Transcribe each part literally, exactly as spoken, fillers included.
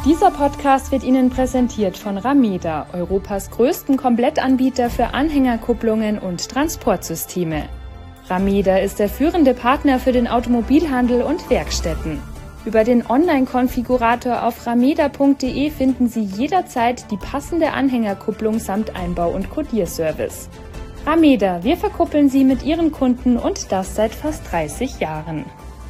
Dieser Podcast wird Ihnen präsentiert von Rameda, Europas größten Komplettanbieter für Anhängerkupplungen und Transportsysteme. Rameda ist der führende Partner für den Automobilhandel und Werkstätten. Über den Online-Konfigurator auf rameda punkt de finden Sie jederzeit die passende Anhängerkupplung samt Einbau- und Kodierservice. Rameda, wir verkuppeln Sie mit Ihren Kunden und das seit fast dreißig Jahren.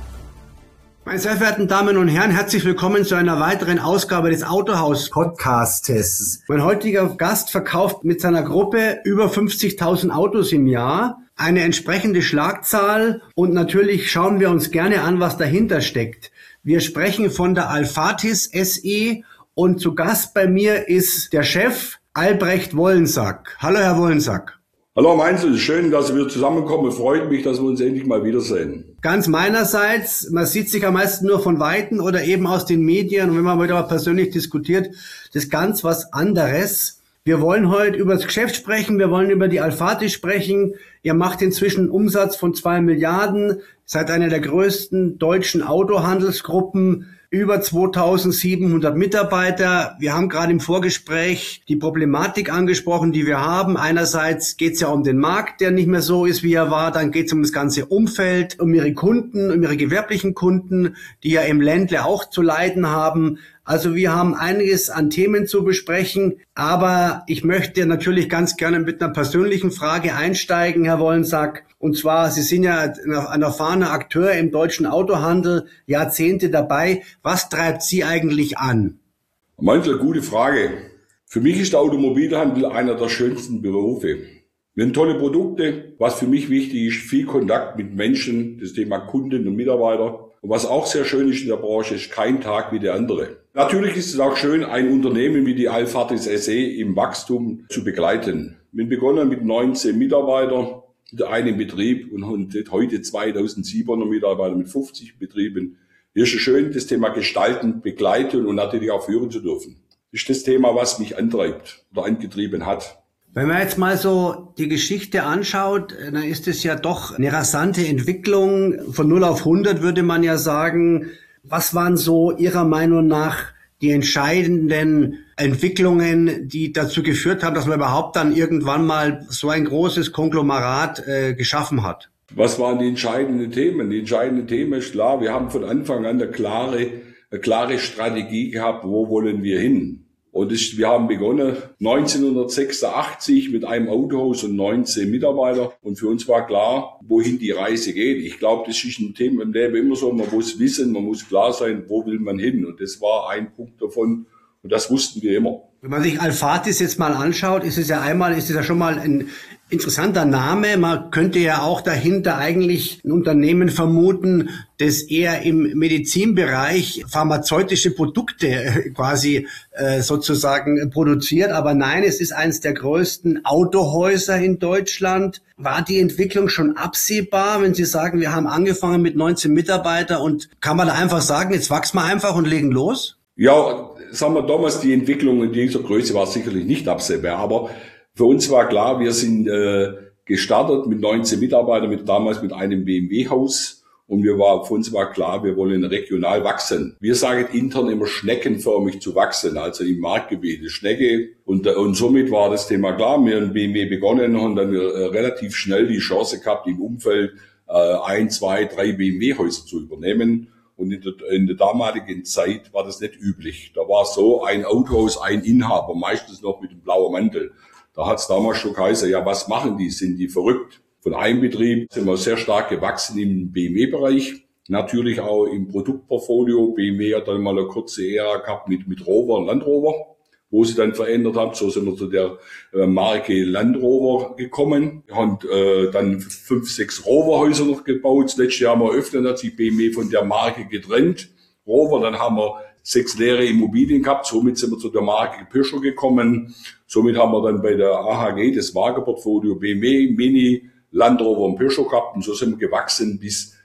Meine sehr verehrten Damen und Herren, herzlich willkommen zu einer weiteren Ausgabe des Autohaus-Podcastes. Mein heutiger Gast verkauft mit seiner Gruppe über fünfzigtausend Autos im Jahr, eine entsprechende Schlagzahl, und natürlich schauen wir uns gerne an, was dahinter steckt. Wir sprechen von der Alphatis S E und zu Gast bei mir ist der Chef Albrecht Wollensack. Hallo, Herr Wollensack. Hallo Mainzel, schön, dass wir zusammenkommen. Freut mich, dass wir uns endlich mal wiedersehen. Ganz meinerseits, man sieht sich am meisten nur von Weitem oder eben aus den Medien, und wenn man wieder mal persönlich diskutiert, das ist ganz was anderes. Wir wollen heute über das Geschäft sprechen, wir wollen über die Alphatis sprechen. Ihr macht inzwischen einen Umsatz von zwei Milliarden, seid einer der größten deutschen Autohandelsgruppen, über zweitausendsiebenhundert Mitarbeiter. Wir haben gerade im Vorgespräch die Problematik angesprochen, die wir haben. Einerseits geht es ja um den Markt, der nicht mehr so ist, wie er war. Dann geht es um das ganze Umfeld, um Ihre Kunden, um Ihre gewerblichen Kunden, die ja im Ländle auch zu leiden haben. Also wir haben einiges an Themen zu besprechen, aber ich möchte natürlich ganz gerne mit einer persönlichen Frage einsteigen, Herr Wollensack. Und zwar, Sie sind ja ein erfahrener Akteur im deutschen Autohandel, Jahrzehnte dabei. Was treibt Sie eigentlich an? Manchmal gute Frage. Für mich ist der Automobilhandel einer der schönsten Berufe. Wir haben tolle Produkte. Was für mich wichtig ist, viel Kontakt mit Menschen, das Thema Kunden und Mitarbeiter. Und was auch sehr schön ist in der Branche, ist kein Tag wie der andere. Natürlich ist es auch schön, ein Unternehmen wie die Alphatis S E im Wachstum zu begleiten. Wir haben begonnen mit neunzehn Mitarbeitern, mit einem Betrieb, und heute zweitausendsiebenhundert Mitarbeiter mit fünfzig Betrieben. Hier ist es schön, das Thema gestalten, begleiten und natürlich auch führen zu dürfen. Das ist das Thema, was mich antreibt oder angetrieben hat. Wenn man jetzt mal so die Geschichte anschaut, dann ist es ja doch eine rasante Entwicklung. Von null auf hundert würde man ja sagen. Was waren so Ihrer Meinung nach die entscheidenden Entwicklungen, die dazu geführt haben, dass man überhaupt dann irgendwann mal so ein großes Konglomerat äh, geschaffen hat? Was waren die entscheidenden Themen? Die entscheidenden Themen ist klar, wir haben von Anfang an eine klare, eine klare Strategie gehabt, wo wollen wir hin? Und das, wir haben begonnen neunzehnhundertsechsundachtzig mit einem Autohaus und neunzehn Mitarbeitern. Und für uns war klar, wohin die Reise geht. Ich glaube, das ist ein Thema im Leben immer so, man muss wissen, man muss klar sein, wo will man hin. Und das war ein Punkt davon. Und das wussten wir immer. Wenn man sich Alphatis jetzt mal anschaut, ist es ja einmal, ist es ja schon mal ein interessanter Name. Man könnte ja auch dahinter eigentlich ein Unternehmen vermuten, das eher im Medizinbereich pharmazeutische Produkte quasi äh, sozusagen produziert. Aber nein, es ist eines der größten Autohäuser in Deutschland. War die Entwicklung schon absehbar, wenn Sie sagen, wir haben angefangen mit neunzehn Mitarbeitern, und kann man da einfach sagen, jetzt wachsen wir einfach und legen los? Ja, sagen wir damals, die Entwicklung in dieser Größe war sicherlich nicht absehbar, aber für uns war klar, wir sind äh, gestartet mit neunzehn Mitarbeitern, mit damals mit einem B M W-Haus, und wir war, für uns war klar, wir wollen regional wachsen. Wir sagen intern immer schneckenförmig zu wachsen, also im Marktgebiet, Schnecke, und, und somit war das Thema klar. Wir haben B M W begonnen und dann äh, relativ schnell die Chance gehabt, im Umfeld äh, ein, zwei, drei B M W-Häuser zu übernehmen. Und in der, in der damaligen Zeit war das nicht üblich. Da war so ein Autohaus, ein Inhaber, meistens noch mit dem blauen Mantel. Da hat es damals schon geheißen, ja, was machen die? Sind die verrückt? Von einem Betrieb sind wir sehr stark gewachsen im B M W-Bereich. Natürlich auch im Produktportfolio. B M W hat dann mal eine kurze Ära gehabt mit, mit Rover und Land Rover, wo sie dann verändert haben. So sind wir zu der äh, Marke Land Rover gekommen. Wir haben äh, dann fünf, sechs Rover-Häuser noch gebaut. Das letzte Jahr haben wir eröffnet, hat sich B M W von der Marke getrennt. Rover, dann haben wir sechs leere Immobilien gehabt. Somit sind wir zu der Marke Peugeot gekommen. Somit haben wir dann bei der A H G das Wagenportfolio B M W, Mini, Land Rover und Peugeot gehabt. Und so sind wir gewachsen bis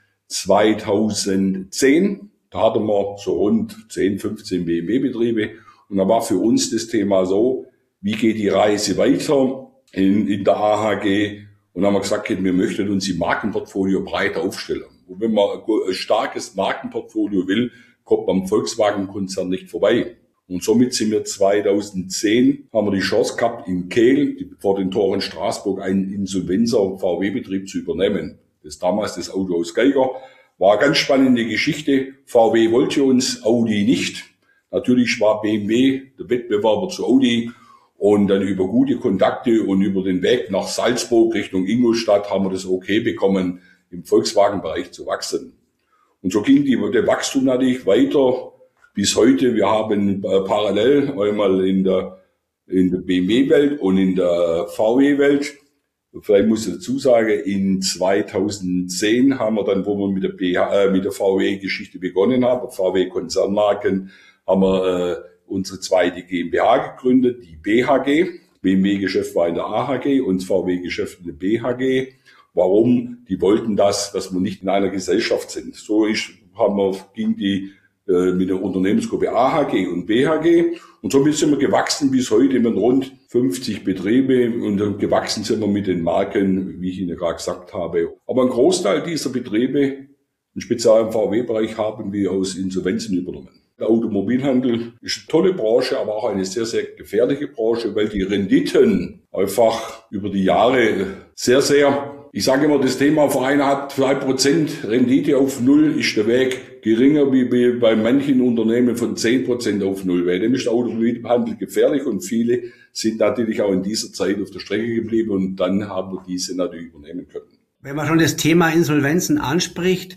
zweitausendzehn. Da hatten wir so rund zehn, fünfzehn B M W-Betriebe. Und da war für uns das Thema so, wie geht die Reise weiter in, in der A H G? Und dann haben wir gesagt, wir möchten uns im Markenportfolio breiter aufstellen. Und wenn man ein starkes Markenportfolio will, kommt man am Volkswagen-Konzern nicht vorbei. Und somit sind wir zweitausendzehn, haben wir die Chance gehabt, in Kehl vor den Toren Straßburg einen Insolvenzer V W-Betrieb zu übernehmen. Das ist damals das Autohaus Geiger. War eine ganz spannende Geschichte. V W wollte uns, Audi nicht. Natürlich war B M W der Wettbewerber zu Audi. Und dann über gute Kontakte und über den Weg nach Salzburg Richtung Ingolstadt haben wir das okay bekommen, im Volkswagen-Bereich zu wachsen. Und so ging die, der Wachstum natürlich weiter bis heute. Wir haben äh, parallel einmal in der, in der B M W-Welt und in der V W-Welt, vielleicht muss ich dazu sagen, in zweitausendzehn haben wir dann, wo wir mit der, B H, äh, mit der V W-Geschichte begonnen haben, V W-Konzernmarken, haben wir äh, unsere zweite GmbH gegründet, die B H G. B M W-Geschäft war in der A H G und das V W-Geschäft in der B H G. Warum? Die wollten das, dass wir nicht in einer Gesellschaft sind. So ist, haben wir, ging die äh, mit der Unternehmensgruppe A H G und B H G. Und somit sind wir gewachsen bis heute mit rund fünfzig Betriebe. Und äh, gewachsen sind wir mit den Marken, wie ich Ihnen gerade gesagt habe. Aber ein Großteil dieser Betriebe, im speziell im V W-Bereich, haben wir aus Insolvenzen übernommen. Der Automobilhandel ist eine tolle Branche, aber auch eine sehr, sehr gefährliche Branche, weil die Renditen einfach über die Jahre sehr, sehr, ich sage immer, das Thema vor eineinhalb, zwei Prozent Rendite auf Null ist der Weg geringer wie bei manchen Unternehmen von zehn Prozent auf Null. Weil dem ist der Automobilhandel gefährlich und viele sind natürlich auch in dieser Zeit auf der Strecke geblieben und dann haben wir diese natürlich übernehmen können. Wenn man schon das Thema Insolvenzen anspricht,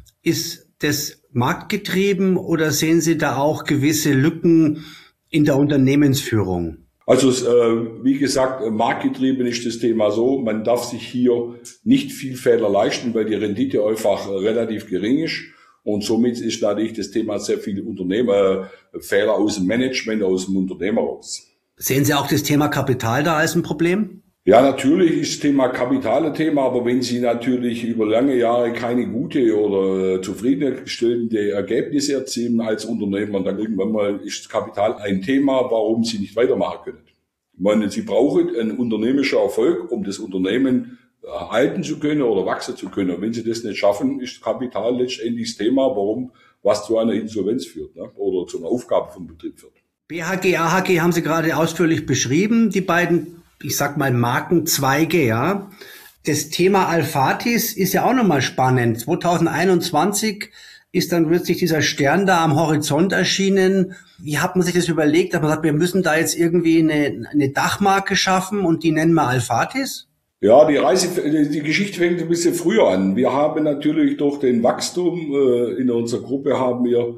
ist das marktgetrieben oder sehen Sie da auch gewisse Lücken in der Unternehmensführung? Also äh, wie gesagt, marktgetrieben ist das Thema so, man darf sich hier nicht viel Fehler leisten, weil die Rendite einfach relativ gering ist und somit ist natürlich das Thema sehr viele Unternehmer, äh, Fehler aus dem Management, aus dem Unternehmer raus. Sehen Sie auch das Thema Kapital da als ein Problem? Ja, natürlich ist das Thema Kapital ein Thema, aber wenn Sie natürlich über lange Jahre keine gute oder zufriedenstellende Ergebnisse erzielen als Unternehmer, dann irgendwann mal ist das Kapital ein Thema, warum Sie nicht weitermachen können. Ich meine, Sie brauchen einen unternehmerischen Erfolg, um das Unternehmen halten zu können oder wachsen zu können. Und wenn Sie das nicht schaffen, ist Kapital letztendlich das Thema, warum was zu einer Insolvenz führt, ne? Oder zu einer Aufgabe vom Betrieb führt. B H G, A H G haben Sie gerade ausführlich beschrieben, die beiden, ich sag mal, Markenzweige, ja. Das Thema Alphatis ist ja auch nochmal spannend. zwanzig einundzwanzig ist dann plötzlich dieser Stern da am Horizont erschienen. Wie hat man sich das überlegt? Hat man gesagt, wir müssen da jetzt irgendwie eine, eine Dachmarke schaffen und die nennen wir Alphatis? Ja, die Reise, die Geschichte fängt ein bisschen früher an. Wir haben natürlich durch den Wachstum äh, in unserer Gruppe haben wir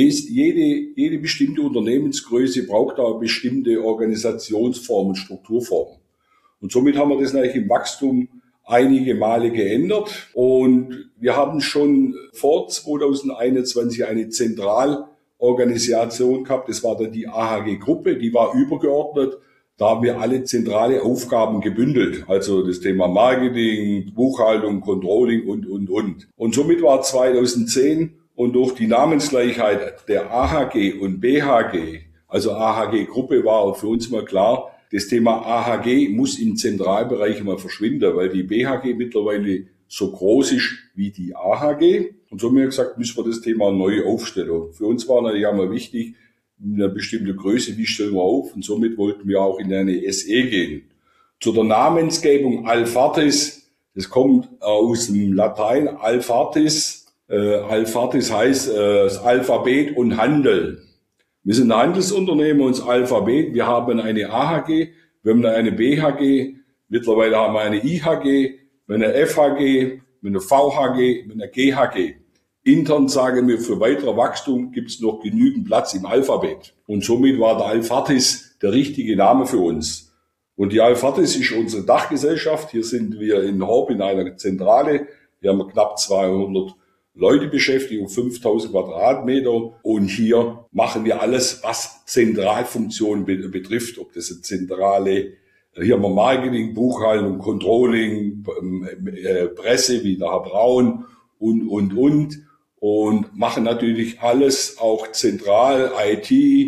Jede, jede bestimmte Unternehmensgröße braucht da eine bestimmte Organisationsform und Strukturform. Und somit haben wir das natürlich im Wachstum einige Male geändert. Und wir haben schon vor zwanzig einundzwanzig eine Zentralorganisation gehabt. Das war dann die A H G-Gruppe, die war übergeordnet. Da haben wir alle zentrale Aufgaben gebündelt. Also das Thema Marketing, Buchhaltung, Controlling und, und, und. Und somit war zweitausendzehn und durch die Namensgleichheit der A H G und B H G, also A H G-Gruppe, war für uns mal klar, das Thema A H G muss im Zentralbereich mal verschwinden, weil die B H G mittlerweile so groß ist wie die A H G. Und so haben wir gesagt, müssen wir das Thema neu aufstellen. Und für uns war natürlich einmal wichtig, eine bestimmte Größe, wie stellen wir auf? Und somit wollten wir auch in eine S E gehen. Zu der Namensgebung Alphatis, das kommt aus dem Latein Alphatis. Äh, Alphatis heißt äh, das Alphabet und Handel. Wir sind ein Handelsunternehmen und das Alphabet. Wir haben eine A H G, wir haben eine B H G, mittlerweile haben wir eine I H G, eine F H G, eine V H G, eine G H G. Intern sagen wir, für weiterer Wachstum gibt es noch genügend Platz im Alphabet. Und somit war der Alphatis der richtige Name für uns. Und die Alphatis ist unsere Dachgesellschaft. Hier sind wir in Horb in einer Zentrale. Hier haben wir knapp zweihundert Leute beschäftigt, um fünftausend Quadratmeter. Und hier machen wir alles, was Zentralfunktionen betrifft. Ob das eine zentrale, hier haben wir Marketing, Buchhaltung, Controlling, Presse, wie der Herr Braun und, und, und. Und machen natürlich alles auch zentral, I T,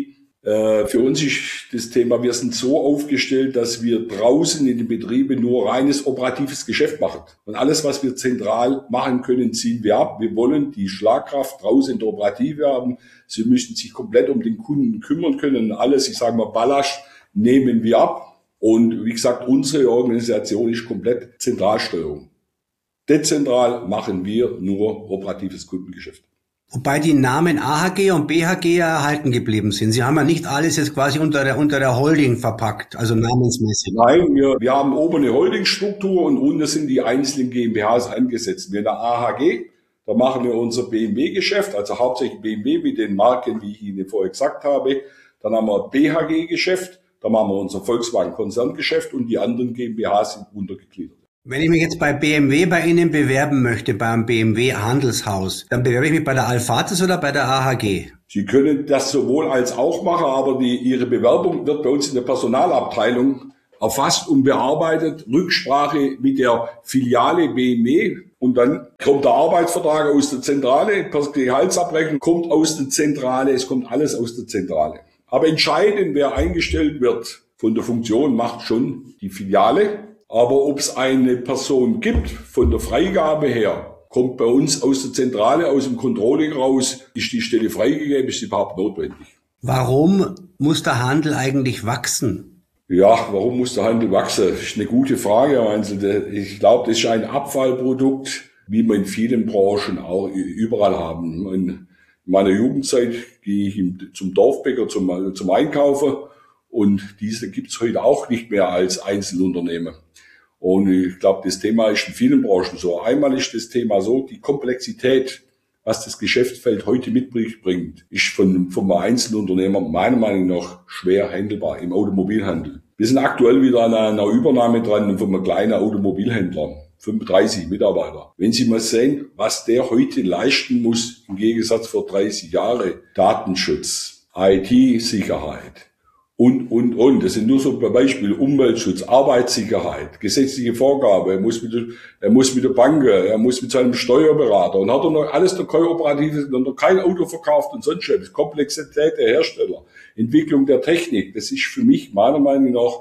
Für uns ist das Thema, wir sind so aufgestellt, dass wir draußen in den Betrieben nur reines operatives Geschäft machen. Und alles, was wir zentral machen können, ziehen wir ab. Wir wollen die Schlagkraft draußen in der Operative haben. Sie müssen sich komplett um den Kunden kümmern können. Alles, ich sage mal, Ballast nehmen wir ab. Und wie gesagt, unsere Organisation ist komplett Zentralsteuerung. Dezentral machen wir nur operatives Kundengeschäft. Wobei die Namen A H G und B H G ja erhalten geblieben sind. Sie haben ja nicht alles jetzt quasi unter der, unter der Holding verpackt, also namensmäßig. Nein, wir, wir haben oben eine Holdingstruktur und unten sind die einzelnen GmbHs eingesetzt. Wir in der A H G, da machen wir unser B M W-Geschäft, also hauptsächlich B M W mit den Marken, wie ich Ihnen vorher gesagt habe. Dann haben wir B H G-Geschäft, da machen wir unser Volkswagen-Konzerngeschäft und die anderen GmbHs sind untergegliedert. Wenn ich mich jetzt bei B M W bei Ihnen bewerben möchte, beim B M W-Handelshaus, dann bewerbe ich mich bei der Alphatis oder bei der A H G? Sie können das sowohl als auch machen, aber die, Ihre Bewerbung wird bei uns in der Personalabteilung erfasst und bearbeitet, Rücksprache mit der Filiale B M W und dann kommt der Arbeitsvertrag aus der Zentrale, die Gehaltsabrechnung kommt aus der Zentrale, es kommt alles aus der Zentrale. Aber entscheidend, wer eingestellt wird von der Funktion, macht schon die Filiale. Aber ob es eine Person gibt, von der Freigabe her, kommt bei uns aus der Zentrale, aus dem Controlling raus, ist die Stelle freigegeben, ist sie überhaupt notwendig. Warum muss der Handel eigentlich wachsen? Ja, warum muss der Handel wachsen? Das ist eine gute Frage, Herr Einzel. Ich glaube, das ist ein Abfallprodukt, wie wir in vielen Branchen auch überall haben. In meiner Jugendzeit gehe ich zum Dorfbäcker, zum, zum Einkaufen. Und diese gibt's heute auch nicht mehr als Einzelunternehmen. Und ich glaube, das Thema ist in vielen Branchen so. Einmal ist das Thema so, die Komplexität, was das Geschäftsfeld heute mitbringt, ist von, vom Einzelunternehmer meiner Meinung nach schwer handelbar im Automobilhandel. Wir sind aktuell wieder an einer Übernahme dran von einem kleinen Automobilhändler, fünfunddreißig Mitarbeiter. Wenn Sie mal sehen, was der heute leisten muss, im Gegensatz vor dreißig Jahren, Datenschutz, I T-Sicherheit, Und, und, und. Das sind nur so Beispiele. Umweltschutz, Arbeitssicherheit, gesetzliche Vorgabe. Er muss mit, der, er muss mit der Bank, er muss mit seinem Steuerberater. Und hat er noch alles noch kein operatives, noch kein Auto verkauft und sonst was. Komplexität der Hersteller, Entwicklung der Technik. Das ist für mich meiner Meinung nach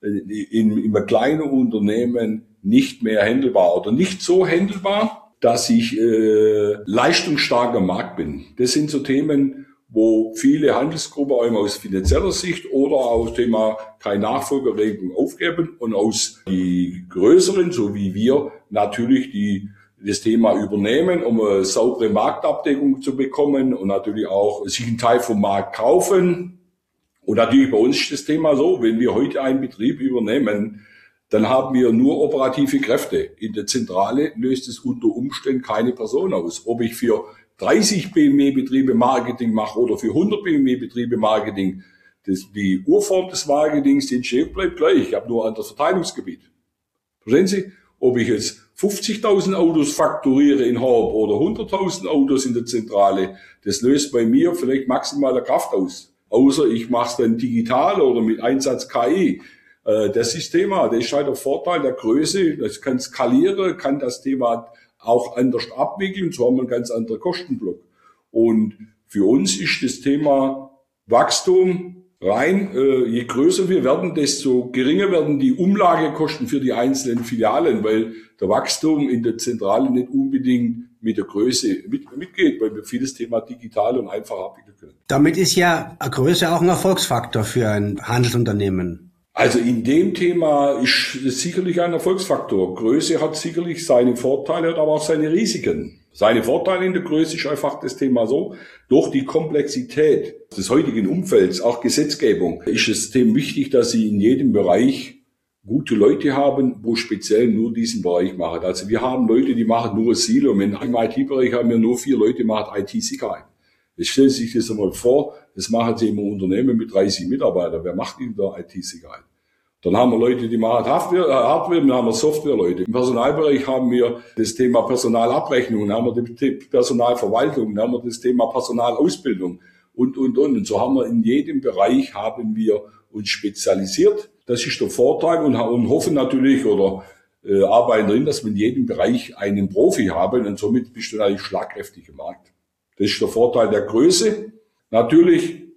in, in einem kleinen Unternehmen nicht mehr handelbar oder nicht so handelbar, dass ich äh, leistungsstark am Markt bin. Das sind so Themen, wo viele Handelsgruppen einmal aus finanzieller Sicht oder aus Thema keine Nachfolgeregelung aufgeben und aus die größeren, so wie wir, natürlich die das Thema übernehmen, um eine saubere Marktabdeckung zu bekommen und natürlich auch sich einen Teil vom Markt kaufen. Und natürlich bei uns ist das Thema so, wenn wir heute einen Betrieb übernehmen, dann haben wir nur operative Kräfte. In der Zentrale löst es unter Umständen keine Person aus. Ob ich für dreißig B M W-Betriebe Marketing mache oder für hundert B M W-Betriebe Marketing, das, die Urform des Marketings, die Entstehung bleibt gleich. Ich habe nur ein anderes Verteilungsgebiet. Verstehen Sie? Ob ich jetzt fünfzigtausend Autos fakturiere in Haupt oder hunderttausend Autos in der Zentrale, das löst bei mir vielleicht maximale Kraft aus. Außer ich mache es dann digital oder mit Einsatz K I. Das ist Thema, das ist halt der Vorteil der Größe. Das kann skalieren, kann das Thema auch anders abwickeln, so haben wir einen ganz anderen Kostenblock. Und für uns ist das Thema Wachstum rein, äh, je größer wir werden, desto geringer werden die Umlagekosten für die einzelnen Filialen, weil der Wachstum in der Zentrale nicht unbedingt mit der Größe mit, mitgeht, weil wir vieles Thema digital und einfach abwickeln können. Damit ist ja eine Größe auch ein Erfolgsfaktor für ein Handelsunternehmen. Also in dem Thema ist es sicherlich ein Erfolgsfaktor. Größe hat sicherlich seine Vorteile, hat aber auch seine Risiken. Seine Vorteile in der Größe ist einfach das Thema so, durch die Komplexität des heutigen Umfelds, auch Gesetzgebung, ist es dem wichtig, dass Sie in jedem Bereich gute Leute haben, wo speziell nur diesen Bereich machen. Also wir haben Leute, die machen nur Silo. Im I T-Bereich haben wir nur vier Leute, die machen I T-Sicherheit. Jetzt stellen Sie sich das einmal vor, das machen Sie im Unternehmen mit dreißig Mitarbeitern. Wer macht Ihnen da I T-Sicherheit? Dann haben wir Leute, die machen Hardware, äh, Hardware, dann haben wir Softwareleute. Im Personalbereich haben wir das Thema Personalabrechnung, dann haben wir die Personalverwaltung, dann haben wir das Thema Personalausbildung und, und, und. Und so haben wir in jedem Bereich haben wir uns spezialisiert. Das ist der Vorteil und, und hoffen natürlich oder äh, arbeiten drin, dass wir in jedem Bereich einen Profi haben und somit bist du natürlich schlagkräftig im Markt. Das ist der Vorteil der Größe. Natürlich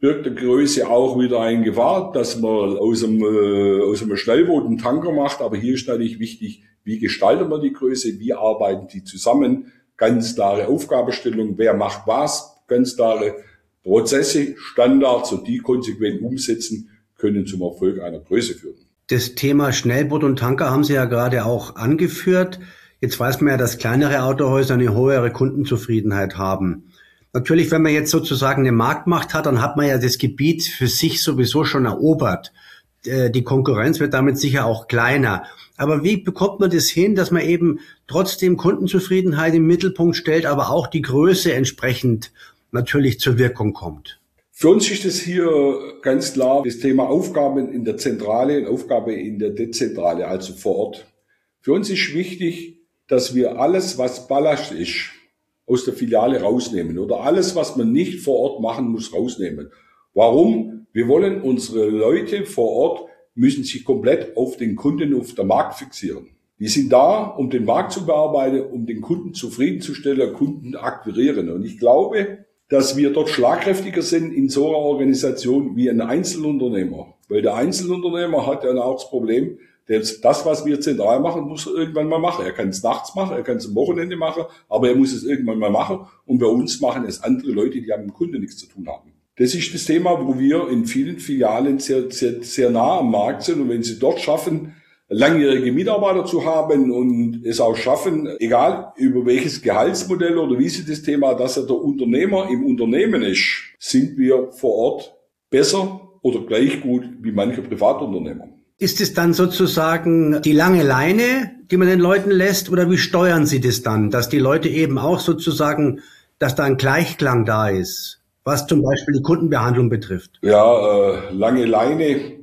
birgt der Größe auch wieder eine Gefahr, dass man aus einem, äh, aus einem Schnellboot einen Tanker macht. Aber hier ist natürlich wichtig, wie gestaltet man die Größe, wie arbeiten die zusammen, ganz klare Aufgabenstellung, wer macht was, ganz klare Prozesse, Standards und die konsequent umsetzen, können zum Erfolg einer Größe führen. Das Thema Schnellboot und Tanker haben Sie ja gerade auch angeführt. Jetzt weiß man ja, dass kleinere Autohäuser eine höhere Kundenzufriedenheit haben. Natürlich, wenn man jetzt sozusagen eine Marktmacht hat, dann hat man ja das Gebiet für sich sowieso schon erobert. Die Konkurrenz wird damit sicher auch kleiner. Aber wie bekommt man das hin, dass man eben trotzdem Kundenzufriedenheit im Mittelpunkt stellt, aber auch die Größe entsprechend natürlich zur Wirkung kommt? Für uns ist es hier ganz klar das Thema Aufgaben in der Zentrale und Aufgabe in der Dezentrale, also vor Ort. Für uns ist wichtig, dass wir alles, was Ballast ist, aus der Filiale rausnehmen oder alles, was man nicht vor Ort machen muss, rausnehmen. Warum? Wir wollen unsere Leute vor Ort müssen sich komplett auf den Kunden, auf den Markt fixieren. Die sind da, um den Markt zu bearbeiten, um den Kunden zufriedenzustellen, Kunden akquirieren. Und ich glaube, dass wir dort schlagkräftiger sind in so einer Organisation wie ein Einzelunternehmer. Weil der Einzelunternehmer hat ja auch das Problem, das, was wir zentral machen, muss er irgendwann mal machen. Er kann es nachts machen, er kann es am Wochenende machen, aber er muss es irgendwann mal machen. Und bei uns machen es andere Leute, die mit dem Kunden nichts zu tun haben. Das ist das Thema, wo wir in vielen Filialen sehr, sehr, sehr nah am Markt sind. Und wenn Sie dort schaffen, langjährige Mitarbeiter zu haben und es auch schaffen, egal über welches Gehaltsmodell oder wie Sie das Thema, dass er der Unternehmer im Unternehmen ist, sind wir vor Ort besser oder gleich gut wie manche Privatunternehmer. Ist es dann sozusagen die lange Leine, die man den Leuten lässt, oder wie steuern Sie das dann, dass die Leute eben auch sozusagen, dass da ein Gleichklang da ist, was zum Beispiel die Kundenbehandlung betrifft? Ja, äh, lange Leine,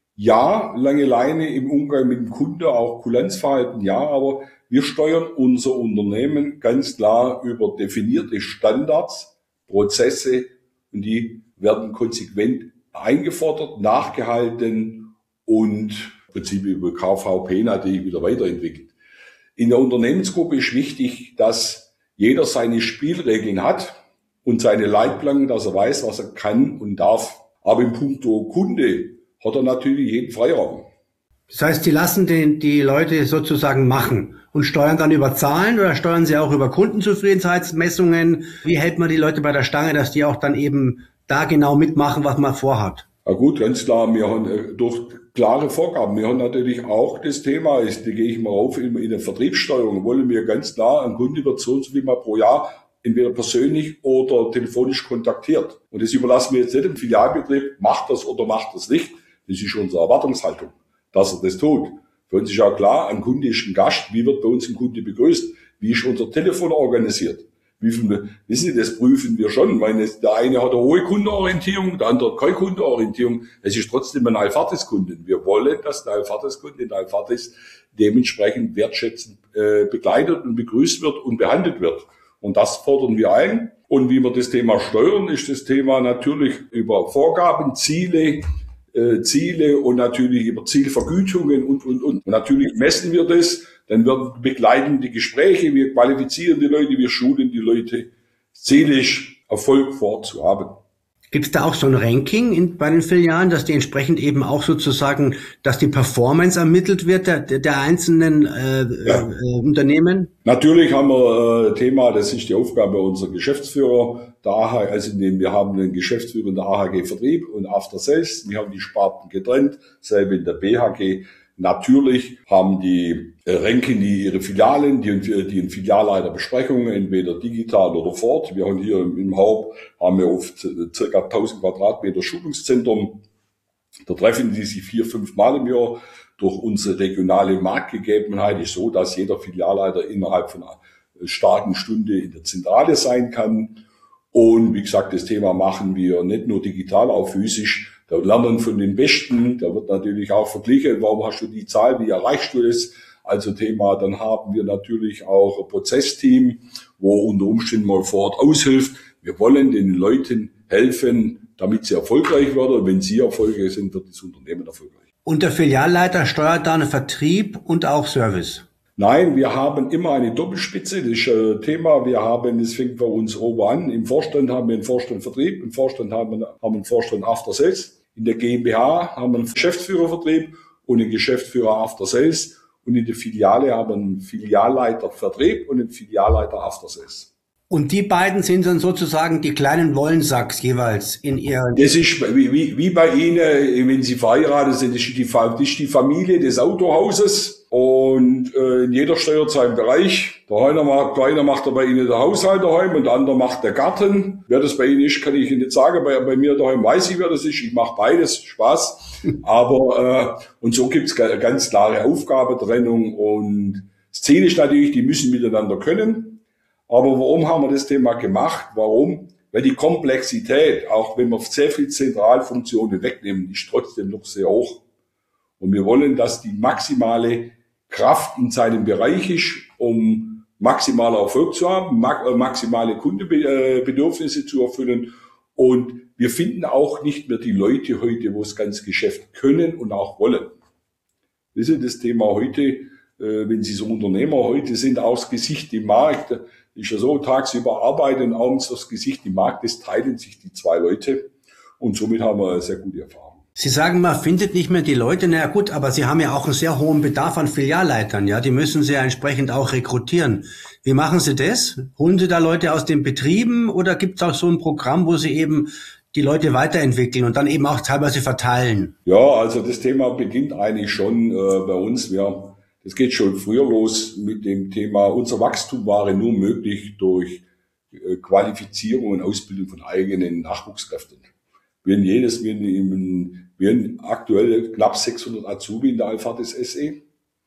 ja, lange Leine im Umgang mit dem Kunden, auch Kulanzverhalten, ja, aber wir steuern unser Unternehmen ganz klar über definierte Standards, Prozesse und die werden konsequent eingefordert, nachgehalten und im Prinzip über K V P natürlich wieder weiterentwickelt. In der Unternehmensgruppe ist wichtig, dass jeder seine Spielregeln hat und seine Leitplanken, dass er weiß, was er kann und darf. Aber im Punkto Kunde hat er natürlich jeden Freiraum. Das heißt, Sie lassen den, die Leute sozusagen machen und steuern dann über Zahlen oder steuern Sie auch über Kundenzufriedenheitsmessungen? Wie hält man die Leute bei der Stange, dass die auch dann eben da genau mitmachen, was man vorhat? Na gut, ganz klar, wir haben durch klare Vorgaben. Wir haben natürlich auch das Thema, da gehe ich mal auf, in, in der Vertriebssteuerung wollen wir ganz klar, ein Kunde wird so und so viel mal pro Jahr entweder persönlich oder telefonisch kontaktiert. Und das überlassen wir jetzt nicht dem Filialbetrieb, macht das oder macht das nicht. Das ist unsere Erwartungshaltung, dass er das tut. Für uns ist ja klar, ein Kunde ist ein Gast. Wie wird bei uns ein Kunde begrüßt? Wie ist unser Telefon organisiert? Wie viel, wissen Sie, das prüfen wir schon. Ich meine, der eine hat eine hohe Kundenorientierung, der andere hat keine Kundenorientierung. Es ist trotzdem ein Alphatis-Kunde. Wir wollen, dass der Alphatis-Kunde in Alphatis dementsprechend wertschätzend äh, begleitet und begrüßt wird und behandelt wird. Und das fordern wir ein. Und wie wir das Thema steuern, ist das Thema natürlich über Vorgaben, Ziele, äh, Ziele und natürlich über Zielvergütungen und, und, und. Und natürlich messen wir das. Dann werden begleitende Gespräche, wir qualifizieren die Leute, wir schulen die Leute. Ziel ist, Erfolg vor Ort zu haben. Gibt es da auch so ein Ranking in, bei den Filialen, dass die entsprechend eben auch sozusagen, dass die Performance ermittelt wird der, der einzelnen äh, ja. äh, Unternehmen? Natürlich haben wir äh, Thema, das ist die Aufgabe unserer Geschäftsführer, der A H G, also wir haben einen Geschäftsführer in der A H G Vertrieb und After Sales. Wir haben die Sparten getrennt, selber in der B H G. Natürlich haben die äh, ranken die ihre Filialen, die, die in Filialleiterbesprechungen, entweder digital oder vor Ort. Wir haben hier im, im Haupt, haben wir oft circa tausend Quadratmeter Schulungszentrum. Da treffen die sich vier, fünf Mal im Jahr. Durch unsere regionale Marktgegebenheit ist so, dass jeder Filialleiter innerhalb von einer starken Stunde in der Zentrale sein kann. Und wie gesagt, das Thema machen wir nicht nur digital, auch physisch. Da lernen von den Besten, da wird natürlich auch verglichen, warum hast du die Zahl, wie erreichst du es? Also Thema, dann haben wir natürlich auch ein Prozessteam, wo unter Umständen mal vor Ort aushilft. Wir wollen den Leuten helfen, damit sie erfolgreich werden. Und wenn sie erfolgreich sind, wird das Unternehmen erfolgreich. Und der Filialleiter steuert dann Vertrieb und auch Service? Nein, wir haben immer eine Doppelspitze, das ist ein Thema. Wir haben, das fängt bei uns oben an. Im Vorstand haben wir einen Vorstand Vertrieb, im Vorstand haben wir, haben wir einen Vorstand After Sales. In der GmbH haben wir einen Geschäftsführer Vertrieb und einen Geschäftsführer After Sales. Und in der Filiale haben wir einen Filialleiter Vertrieb und einen Filialleiter After Sales. Und die beiden sind dann sozusagen die kleinen Wollensacks jeweils in ihren... Das ist wie, wie, wie bei Ihnen, wenn Sie verheiratet sind, das ist die, das ist die Familie des Autohauses und äh, in jeder steuert seinen Bereich. Der eine macht, der eine macht bei Ihnen der Haushalt daheim und der andere macht der Garten. Wer das bei Ihnen ist, kann ich Ihnen nicht sagen. Bei, bei mir daheim weiß ich, wer das ist. Ich mache beides, Spaß. Aber äh, und so gibt's eine ganz klare Aufgabentrennung und das Ziel ist natürlich, die müssen miteinander können. Aber warum haben wir das Thema gemacht? Warum? Weil die Komplexität, auch wenn wir sehr viele Zentralfunktionen wegnehmen, ist trotzdem noch sehr hoch. Und wir wollen, dass die maximale Kraft in seinem Bereich ist, um maximalen Erfolg zu haben, maximale Kundenbedürfnisse zu erfüllen. Und wir finden auch nicht mehr die Leute heute, wo das ganze Geschäft können und auch wollen. Das ist das Thema heute, wenn Sie so Unternehmer heute sind, auch das Gesicht im Markt. Ist ja so, tagsüber arbeiten, abends das Gesicht im Markt, das teilen sich die zwei Leute und somit haben wir eine sehr gute Erfahrung. Sie sagen, man findet nicht mehr die Leute, naja gut, aber Sie haben ja auch einen sehr hohen Bedarf an Filialleitern, ja, die müssen Sie ja entsprechend auch rekrutieren. Wie machen Sie das? Holen Sie da Leute aus den Betrieben oder gibt es auch so ein Programm, wo Sie eben die Leute weiterentwickeln und dann eben auch teilweise verteilen? Ja, also das Thema beginnt eigentlich schon äh, bei uns. Wir Es geht schon früher los mit dem Thema, unser Wachstum war nur möglich durch Qualifizierung und Ausbildung von eigenen Nachwuchskräften. Wir haben jedes, wir haben, wir haben aktuell knapp sechshundert Azubi in der Alfatis S E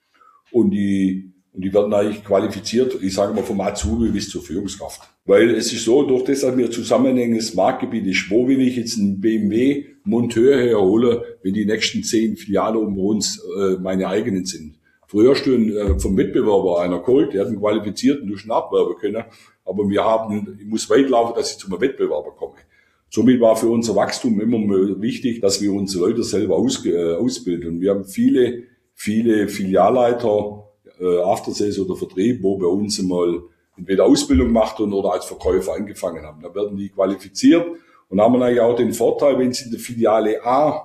und die, und die werden eigentlich qualifiziert, ich sage mal vom Azubi bis zur Führungskraft. Weil es ist so, durch das, dass wir zusammenhängendes Marktgebiet ist, wo will ich jetzt einen B M W-Monteur herholen, wenn die nächsten zehn Filialen um uns äh, meine eigenen sind. Früher stehen äh, vom Wettbewerber einer geholt, der hat einen qualifizierten durch einen Abwerber können, aber wir haben, ich muss weit laufen, dass ich zum Wettbewerber komme. Somit war für unser Wachstum immer wichtig, dass wir unsere Leute selber aus, äh, ausbilden. Und wir haben viele, viele Filialleiter, äh, After Sales oder Vertrieb, wo bei uns mal entweder Ausbildung gemacht haben oder als Verkäufer angefangen haben. Da werden die qualifiziert und haben eigentlich auch den Vorteil, wenn sie in der Filiale A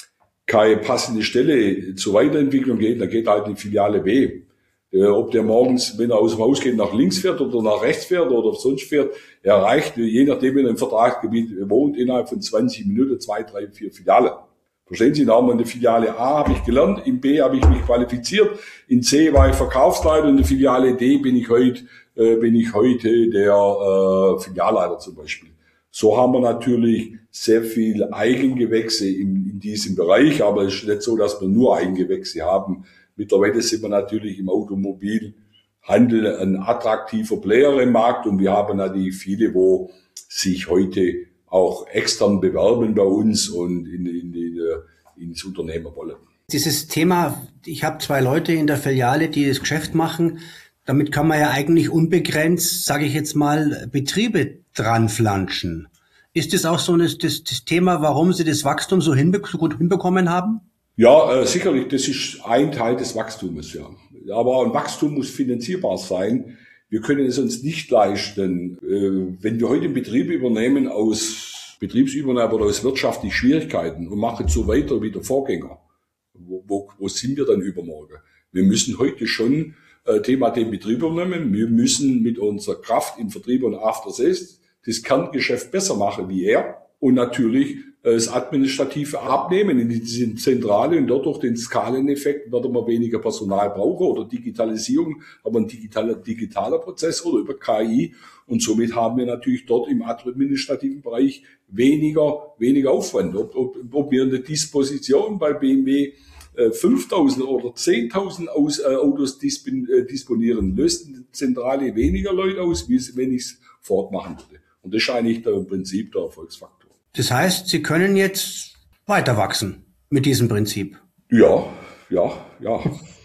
keine passende Stelle zur Weiterentwicklung geht, dann geht halt in die Filiale B. Äh, ob der morgens, wenn er aus dem Haus geht, nach links fährt oder nach rechts fährt oder sonst fährt, er erreicht, je nachdem, wenn er im Vertragsgebiet wohnt, innerhalb von zwanzig Minuten zwei, drei, vier Filialen. Verstehen Sie, da haben wir in der Filiale A habe ich gelernt, in B habe ich mich qualifiziert, in C war ich Verkaufsleiter, in der Filiale D bin ich heute, äh, bin ich heute der äh, Filialleiter zum Beispiel. So haben wir natürlich sehr viel Eigengewächse in, in diesem Bereich, aber es ist nicht so, dass wir nur Eigengewächse haben. Mittlerweile sind wir natürlich im Automobilhandel ein attraktiver Player im Markt und wir haben natürlich viele, wo sich heute auch extern bewerben bei uns und in, in, in, ins Unternehmen wollen. Dieses Thema, ich habe zwei Leute in der Filiale, die das Geschäft machen, damit kann man ja eigentlich unbegrenzt, sage ich jetzt mal, Betriebe dran flanschen. Ist das auch so das, das, das Thema, warum Sie das Wachstum so, hinbe- so gut hinbekommen haben? Ja, äh, sicherlich, das ist ein Teil des Wachstums, ja. Aber ein Wachstum muss finanzierbar sein. Wir können es uns nicht leisten, äh, wenn wir heute einen Betrieb übernehmen aus Betriebsübernahme oder aus wirtschaftlichen Schwierigkeiten und machen so weiter wie der Vorgänger. Wo, wo, wo sind wir dann übermorgen? Wir müssen heute schon äh, Thema den Betrieb übernehmen. Wir müssen mit unserer Kraft im Vertrieb und After Sales das Kerngeschäft besser machen wie er und natürlich äh, das Administrative abnehmen in diese Zentrale und dort durch den Skaleneffekt werden wir weniger Personal brauchen oder Digitalisierung, aber ein digitaler, digitaler Prozess oder über K I und somit haben wir natürlich dort im administrativen Bereich weniger, weniger Aufwand. Ob, ob, ob wir eine Disposition bei B M W äh, fünftausend oder zehntausend aus, äh, Autos dispon, äh, disponieren, löst eine Zentrale weniger Leute aus, wie wenn ich es vor Ort machen würde. Und das ist eigentlich der, im Prinzip der Erfolgsfaktor. Das heißt, Sie können jetzt weiter wachsen mit diesem Prinzip? Ja, ja, ja.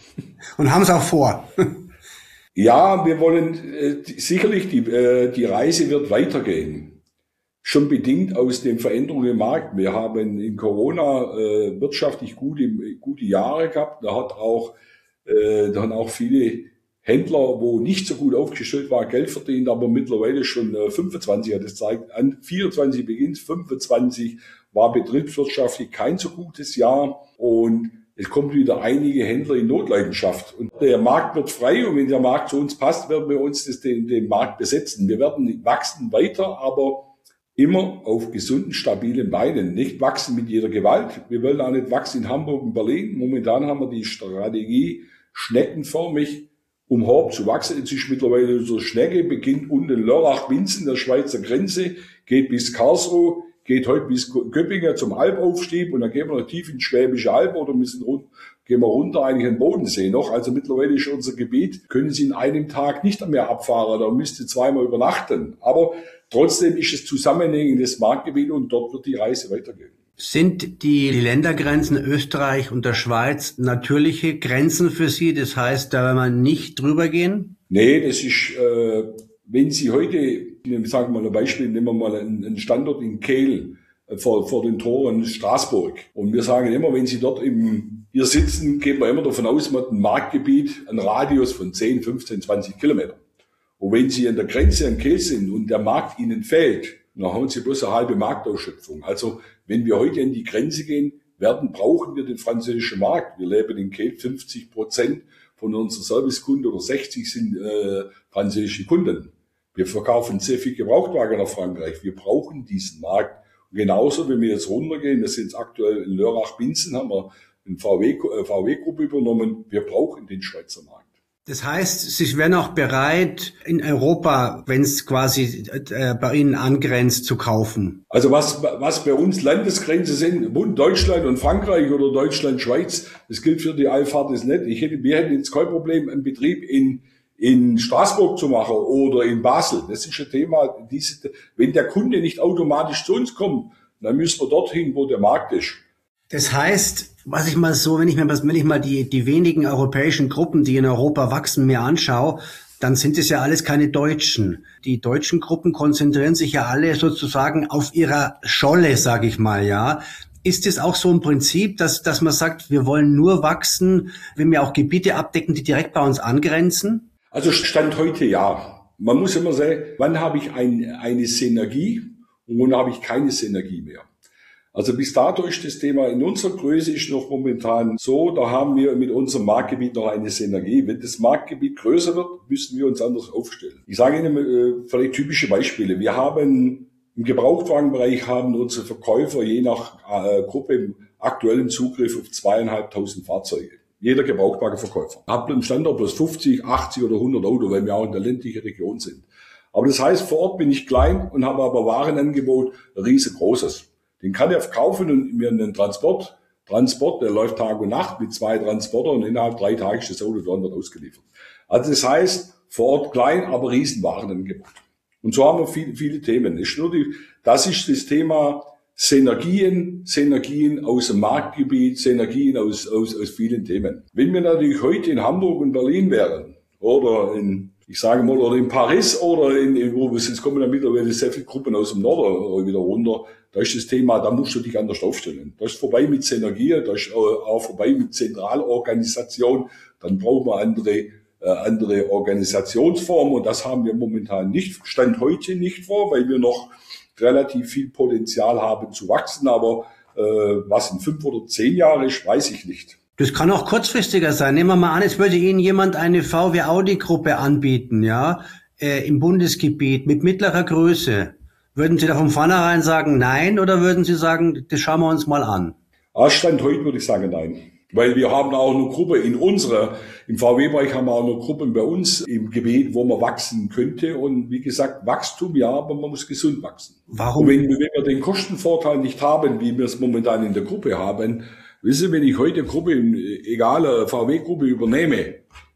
Und haben es auch vor? Ja, wir wollen äh, sicherlich, die, äh, die Reise wird weitergehen. Schon bedingt aus den Veränderungen im Markt. Wir haben in Corona äh, wirtschaftlich gute, gute Jahre gehabt. Da hat auch, äh, da haben auch viele Händler, wo nicht so gut aufgestellt war, Geld verdient, aber mittlerweile schon äh, fünfundzwanzig hat es zeigt, an vierundzwanzig beginnt, fünfundzwanzig war betriebswirtschaftlich kein so gutes Jahr und es kommt wieder einige Händler in Notleidenschaft und der Markt wird frei und wenn der Markt zu uns passt, werden wir uns das, den, den Markt besetzen. Wir werden wachsen weiter, aber immer auf gesunden, stabilen Beinen. Nicht wachsen mit jeder Gewalt. Wir wollen auch nicht wachsen in Hamburg und Berlin. Momentan haben wir die Strategie schneckenförmig um Horb zu wachsen. Es ist mittlerweile unsere Schnecke, beginnt unten in Lörrach-Winzen, der Schweizer Grenze, geht bis Karlsruhe, geht heute bis Köppingen zum Albaufstieg und dann gehen wir noch tief ins Schwäbische Alb oder müssen rund, gehen wir runter eigentlich in den Bodensee noch. Also mittlerweile ist unser Gebiet, können Sie in einem Tag nicht mehr abfahren, da müsst ihr zweimal übernachten. Aber trotzdem ist es zusammenhängendes Marktgebiet und dort wird die Reise weitergehen. Sind die Ländergrenzen Österreich und der Schweiz natürliche Grenzen für Sie? Das heißt, da will man nicht drüber gehen? Nee, das ist, äh, wenn Sie heute, sagen wir mal ein Beispiel, nehmen wir mal einen Standort in Kehl äh, vor, vor den Toren Straßburg. Und wir sagen immer, wenn Sie dort im, hier sitzen, geht man immer davon aus, man hat ein Marktgebiet, einen Radius von zehn, fünfzehn, zwanzig Kilometer. Und wenn Sie an der Grenze an Kehl sind und der Markt Ihnen fehlt, dann haben Sie bloß eine halbe Marktausschöpfung. Also wenn wir heute an die Grenze gehen, werden, brauchen wir den französischen Markt. Wir leben in Kehl, fünfzig Prozent von unseren Servicekunden oder sechzig sind äh, französische Kunden. Wir verkaufen sehr viel Gebrauchtwagen nach Frankreich. Wir brauchen diesen Markt. Und genauso, wenn wir jetzt runtergehen, das sind jetzt aktuell in Lörrach-Binzen, haben wir eine V W-Gruppe übernommen. Wir brauchen den Schweizer Markt. Das heißt, Sie wären auch bereit, in Europa, wenn es quasi äh, bei Ihnen angrenzt, zu kaufen? Also was was bei uns Landesgrenzen sind, Bund Deutschland und Frankreich oder Deutschland, Schweiz, das gilt für die Alfahrtes nicht. Ich hätte, wir hätten jetzt kein Problem, einen Betrieb in in Straßburg zu machen oder in Basel. Das ist ein Thema, diese, wenn der Kunde nicht automatisch zu uns kommt, dann müssen wir dorthin, wo der Markt ist. Das heißt, was ich mal so, wenn ich mir, wenn ich mal die, die wenigen europäischen Gruppen, die in Europa wachsen, mir anschaue, dann sind es ja alles keine Deutschen. Die deutschen Gruppen konzentrieren sich ja alle sozusagen auf ihrer Scholle, sage ich mal, ja. Ist es auch so ein Prinzip, dass, dass man sagt, wir wollen nur wachsen, wenn wir auch Gebiete abdecken, die direkt bei uns angrenzen? Also Stand heute ja. Man muss immer sagen, wann habe ich ein, eine Synergie und wann habe ich keine Synergie mehr. Also bis dato ist das Thema in unserer Größe ist noch momentan so, da haben wir mit unserem Marktgebiet noch eine Synergie. Wenn das Marktgebiet größer wird, müssen wir uns anders aufstellen. Ich sage Ihnen äh, vielleicht typische Beispiele. Wir haben im Gebrauchtwagenbereich haben unsere Verkäufer je nach äh, Gruppe aktuellen Zugriff auf zweieinhalbtausend Fahrzeuge. Jeder Gebrauchtwagenverkäufer. Hat im Standort bloß fünfzig, achtzig oder hundert Auto, weil wir auch in der ländlichen Region sind. Aber das heißt, vor Ort bin ich klein und habe aber Warenangebot riesengroßes. Den kann er verkaufen und mir einen Transport, Transport, der läuft Tag und Nacht mit zwei Transportern und innerhalb drei Tagen ist das Auto dort wird ausgeliefert. Also das heißt, vor Ort klein, aber riesen Warenangebot. Und so haben wir viele, viele Themen. Das ist, nur die, das ist das Thema Synergien, Synergien aus dem Marktgebiet, Synergien aus, aus, aus vielen Themen. Wenn wir natürlich heute in Hamburg und Berlin wären oder in, ich sage mal, oder in Paris oder in, in wo es kommen dann mittlerweile sehr viele Gruppen aus dem Norden wieder runter, da ist das Thema, da musst du dich anders aufstellen. Da ist vorbei mit Synergie, da ist auch vorbei mit Zentralorganisation, dann brauchen wir andere, äh, andere Organisationsformen und das haben wir momentan nicht, Stand heute nicht vor, weil wir noch relativ viel Potenzial haben zu wachsen, aber äh, was in fünf oder zehn Jahren ist, weiß ich nicht. Das kann auch kurzfristiger sein. Nehmen wir mal an, es würde Ihnen jemand eine V W-Audi-Gruppe anbieten, ja, äh, im Bundesgebiet mit mittlerer Größe. Würden Sie da von vornherein sagen nein oder würden Sie sagen, das schauen wir uns mal an? Als Stand heute würde ich sagen nein. Weil wir haben auch eine Gruppe in unserer, im V W-Bereich haben wir auch eine Gruppe bei uns im Gebiet, wo man wachsen könnte. Und wie gesagt, Wachstum ja, aber man muss gesund wachsen. Warum? Und wenn, wenn wir den Kostenvorteil nicht haben, wie wir es momentan in der Gruppe haben, wissen Sie, wenn ich heute eine Gruppe, egal eine V W-Gruppe übernehme,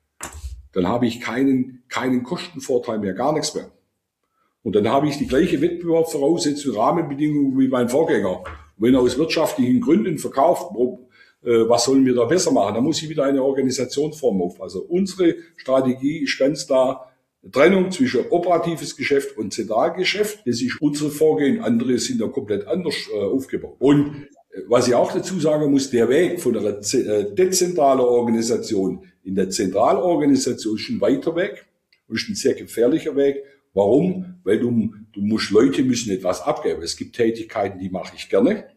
dann habe ich keinen, keinen Kostenvorteil mehr, gar nichts mehr. Und dann habe ich die gleiche Wettbewerbsvoraussetzung, Rahmenbedingungen wie mein Vorgänger. Und wenn er aus wirtschaftlichen Gründen verkauft, äh, was sollen wir da besser machen? Da muss ich wieder eine Organisationsform aufpassen. Also unsere Strategie ist ganz klar Trennung zwischen operatives Geschäft und Zentralgeschäft. Das ist unser Vorgehen. Andere sind da komplett anders äh, aufgebaut. Und äh, was ich auch dazu sagen muss, der Weg von einer äh, dezentralen Organisation in der Zentralorganisation schon weiter weg und ist ein sehr gefährlicher Weg. Warum? Weil du, du musst, Leute müssen etwas abgeben. Es gibt Tätigkeiten, die mache ich gerne.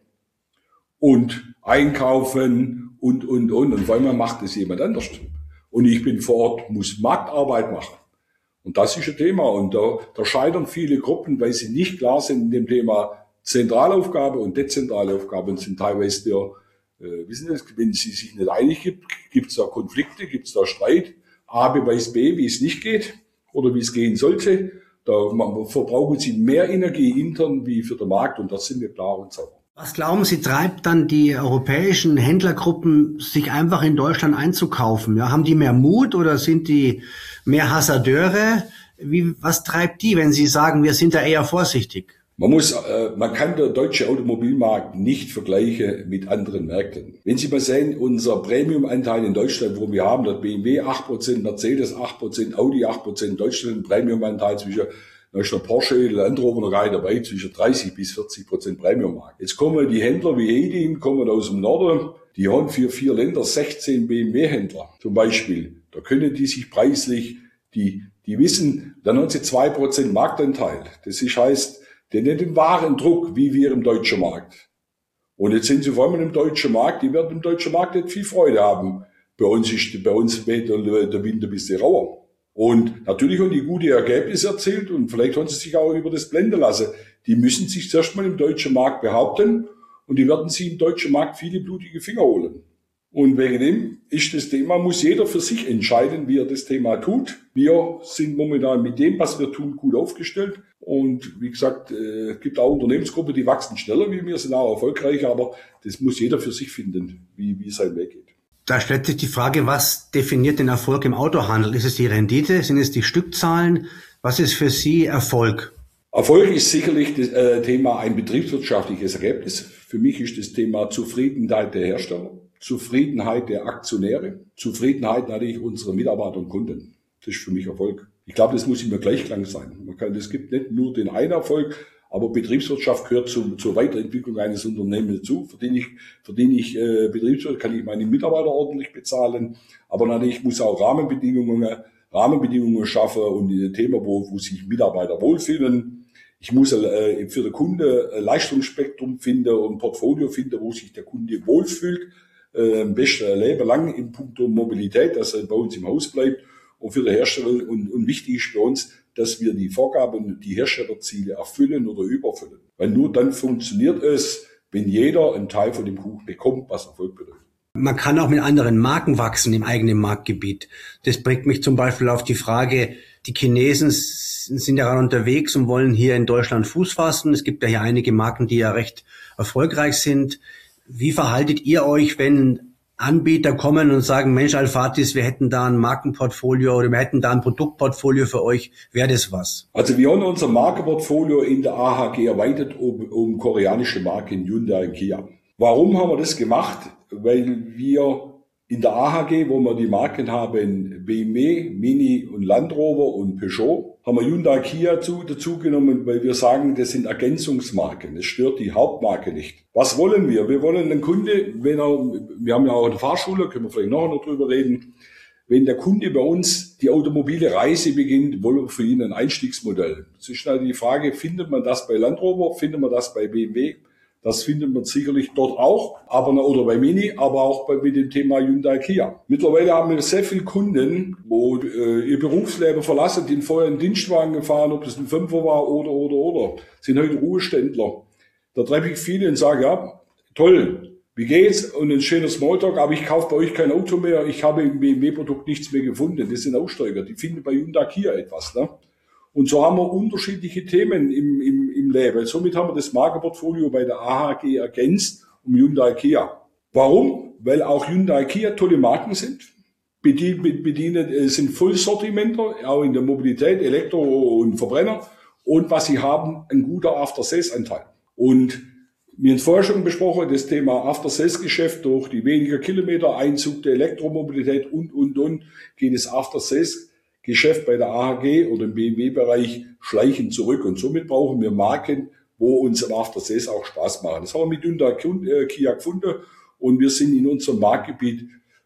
Und einkaufen und, und, und. Und weil man macht es jemand anders. Und ich bin vor Ort, muss Marktarbeit machen. Und das ist ein Thema. Und da, da scheitern viele Gruppen, weil sie nicht klar sind in dem Thema Zentralaufgabe und dezentrale Aufgabe und sind teilweise der, äh, wissen Sie, wenn sie sich nicht einig gibt, gibt es da Konflikte, gibt es da Streit. A beweist B, wie es nicht geht oder wie es gehen sollte. Da man, verbrauchen sie mehr Energie intern wie für den Markt und das sind wir klar und sauber. Was glauben Sie, treibt dann die europäischen Händlergruppen, sich einfach in Deutschland einzukaufen? Ja, haben die mehr Mut oder sind die mehr Hasardeure? Wie, was treibt die, wenn Sie sagen, wir sind da eher vorsichtig? Man muss, äh, man kann der deutsche Automobilmarkt nicht vergleichen mit anderen Märkten. Wenn Sie mal sehen, unser Premium-Anteil in Deutschland, wo wir haben, der B M W acht Prozent, Mercedes acht Prozent, Audi acht Prozent, Deutschland Premium-Anteil zwischen, da ist der Porsche, Land Rover noch gar nicht dabei, zwischen dreißig bis vierzig Prozent Premium-Markt. Jetzt kommen die Händler wie Edin, kommen aus dem Norden, die haben für vier Länder sechzehn B M W-Händler zum Beispiel. Da können die sich preislich, die, die wissen, dann haben sie zwei Prozent Marktanteil. Das ist, heißt, der nicht den wahren Druck, wie wir im deutschen Markt. Und jetzt sind sie vor allem im deutschen Markt, die werden im deutschen Markt nicht viel Freude haben. Bei uns ist, bei uns weht der, der Winter ein bisschen rauer. Und natürlich haben die gute Ergebnisse erzielt und vielleicht haben sie sich auch über das blenden lassen. Die müssen sich zuerst mal im deutschen Markt behaupten und die werden sich im deutschen Markt viele blutige Finger holen. Und wegen dem ist das Thema, muss jeder für sich entscheiden, wie er das Thema tut. Wir sind momentan mit dem, was wir tun, gut aufgestellt. Und wie gesagt, es gibt auch Unternehmensgruppen, die wachsen schneller wie wir, sind auch erfolgreicher, aber das muss jeder für sich finden, wie, wie sein Weg geht. Da stellt sich die Frage, was definiert den Erfolg im Autohandel? Ist es die Rendite? Sind es die Stückzahlen? Was ist für Sie Erfolg? Erfolg ist sicherlich das äh, Thema ein betriebswirtschaftliches Ergebnis. Für mich ist das Thema Zufriedenheit der Hersteller, Zufriedenheit der Aktionäre, Zufriedenheit natürlich unserer Mitarbeiter und Kunden. Das ist für mich Erfolg. Ich glaube, das muss immer Gleichklang sein. Man kann, es gibt nicht nur den einen Erfolg, aber Betriebswirtschaft gehört zu, zur Weiterentwicklung eines Unternehmens dazu. Verdiene ich, verdiene ich äh, Betriebswirtschaft, kann ich meine Mitarbeiter ordentlich bezahlen. Aber natürlich muss auch Rahmenbedingungen, Rahmenbedingungen schaffen und ein Thema, wo, wo sich Mitarbeiter wohlfühlen. Ich muss äh, für den Kunde ein Leistungsspektrum finden und ein Portfolio finden, wo sich der Kunde wohlfühlt. Äh, am besten ein Leben lang in puncto Mobilität, dass er bei uns im Haus bleibt. Und für den Hersteller, und, und wichtig ist bei uns, dass wir die Vorgaben, die Herstellerziele erfüllen oder überfüllen. Weil nur dann funktioniert es, wenn jeder einen Teil von dem Kuchen bekommt, was Erfolg bedeutet. Man kann auch mit anderen Marken wachsen im eigenen Marktgebiet. Das bringt mich zum Beispiel auf die Frage, die Chinesen sind ja gerade unterwegs und wollen hier in Deutschland Fuß fassen. Es gibt ja hier einige Marken, die ja recht erfolgreich sind. Wie verhaltet ihr euch, wenn Anbieter kommen und sagen, Mensch, Alphatis, wir hätten da ein Markenportfolio oder wir hätten da ein Produktportfolio für euch, wäre das was? Also wir haben unser Markenportfolio in der A H G erweitert um, um koreanische Marken Hyundai und Kia. Warum haben wir das gemacht? Weil wir in der A H G, wo wir die Marken haben, B M W, Mini und Land Rover und Peugeot, haben wir Hyundai, Kia dazu genommen, weil wir sagen, das sind Ergänzungsmarken. Das stört die Hauptmarke nicht. Was wollen wir? Wir wollen einen Kunde, wenn er, wir haben ja auch eine Fahrschule, können wir vielleicht nachher noch drüber reden. Wenn der Kunde bei uns die automobile Reise beginnt, wollen wir für ihn ein Einstiegsmodell. Es ist halt die Frage, findet man das bei Land Rover, findet man das bei B M W? Das findet man sicherlich dort auch, aber oder bei Mini, aber auch bei mit dem Thema Hyundai, Kia. Mittlerweile haben wir sehr viele Kunden, wo äh, ihr Berufsleben verlassen, die vorher einen Dienstwagen gefahren, ob das ein Fünfer war oder oder oder, sind heute Ruheständler. Da treffe ich viele und sage, ja, toll, wie geht's? Und ein schöner Smalltalk, aber ich kaufe bei euch kein Auto mehr, ich habe im B M W-Produkt nichts mehr gefunden. Das sind Aussteiger, die finden bei Hyundai, Kia etwas, ne? Und so haben wir unterschiedliche Themen im, im, im Leben. Somit haben wir das Markenportfolio bei der A H G ergänzt um Hyundai, Kia. Warum? Weil auch Hyundai, Kia tolle Marken sind. Bedienen, bedienen sind Vollsortimenter, auch in der Mobilität, Elektro und Verbrenner. Und was sie haben, ein guter After-Sales-Anteil. Und wir haben vorher schon besprochen, das Thema After-Sales-Geschäft durch die weniger Kilometer, Einzug der Elektromobilität und, und, und, geht das After-Sales Geschäft bei der A H G oder im B M W-Bereich schleichend zurück. Und somit brauchen wir Marken, wo uns im After Sales auch Spaß machen. Das haben wir mit Hyundai, Kia gefunden und wir sind in unserem Marktgebiet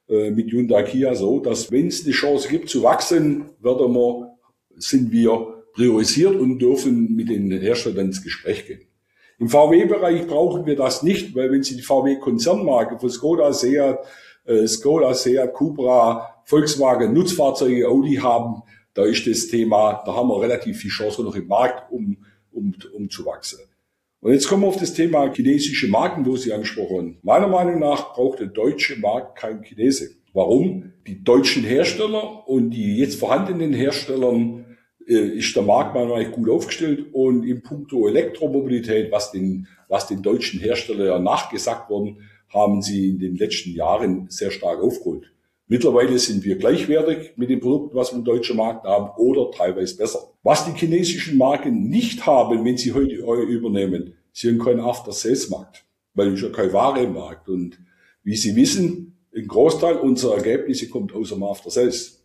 äh, mit Hyundai Kia so, dass wenn es eine Chance gibt zu wachsen, werden wir, sind wir priorisiert und dürfen mit den Herstellern ins Gespräch gehen. Im V W-Bereich brauchen wir das nicht, weil wenn Sie die V W-Konzernmarke von Skoda, Seat, äh, Skoda, Seat, Cupra, Volkswagen, Nutzfahrzeuge, Audi haben, da ist das Thema, da haben wir relativ viel Chance noch im Markt, um, um, um zu wachsen. Und jetzt kommen wir auf das Thema chinesische Marken, wo Sie angesprochen haben. Meiner Meinung nach braucht der deutsche Markt kein Chinese. Warum? Die deutschen Hersteller und die jetzt vorhandenen Herstellern äh, ist der Markt meiner Meinung nach gut aufgestellt. Und in puncto Elektromobilität, was den, was den deutschen Herstellern nachgesagt worden, haben sie in den letzten Jahren sehr stark aufgeholt. Mittlerweile sind wir gleichwertig mit den Produkten, was wir im deutschen Markt haben, oder teilweise besser. Was die chinesischen Marken nicht haben, wenn sie heute übernehmen, sie haben keinen After-Sales-Markt, weil es ja keine Ware im Markt. Und wie Sie wissen, ein Großteil unserer Ergebnisse kommt aus dem After-Sales.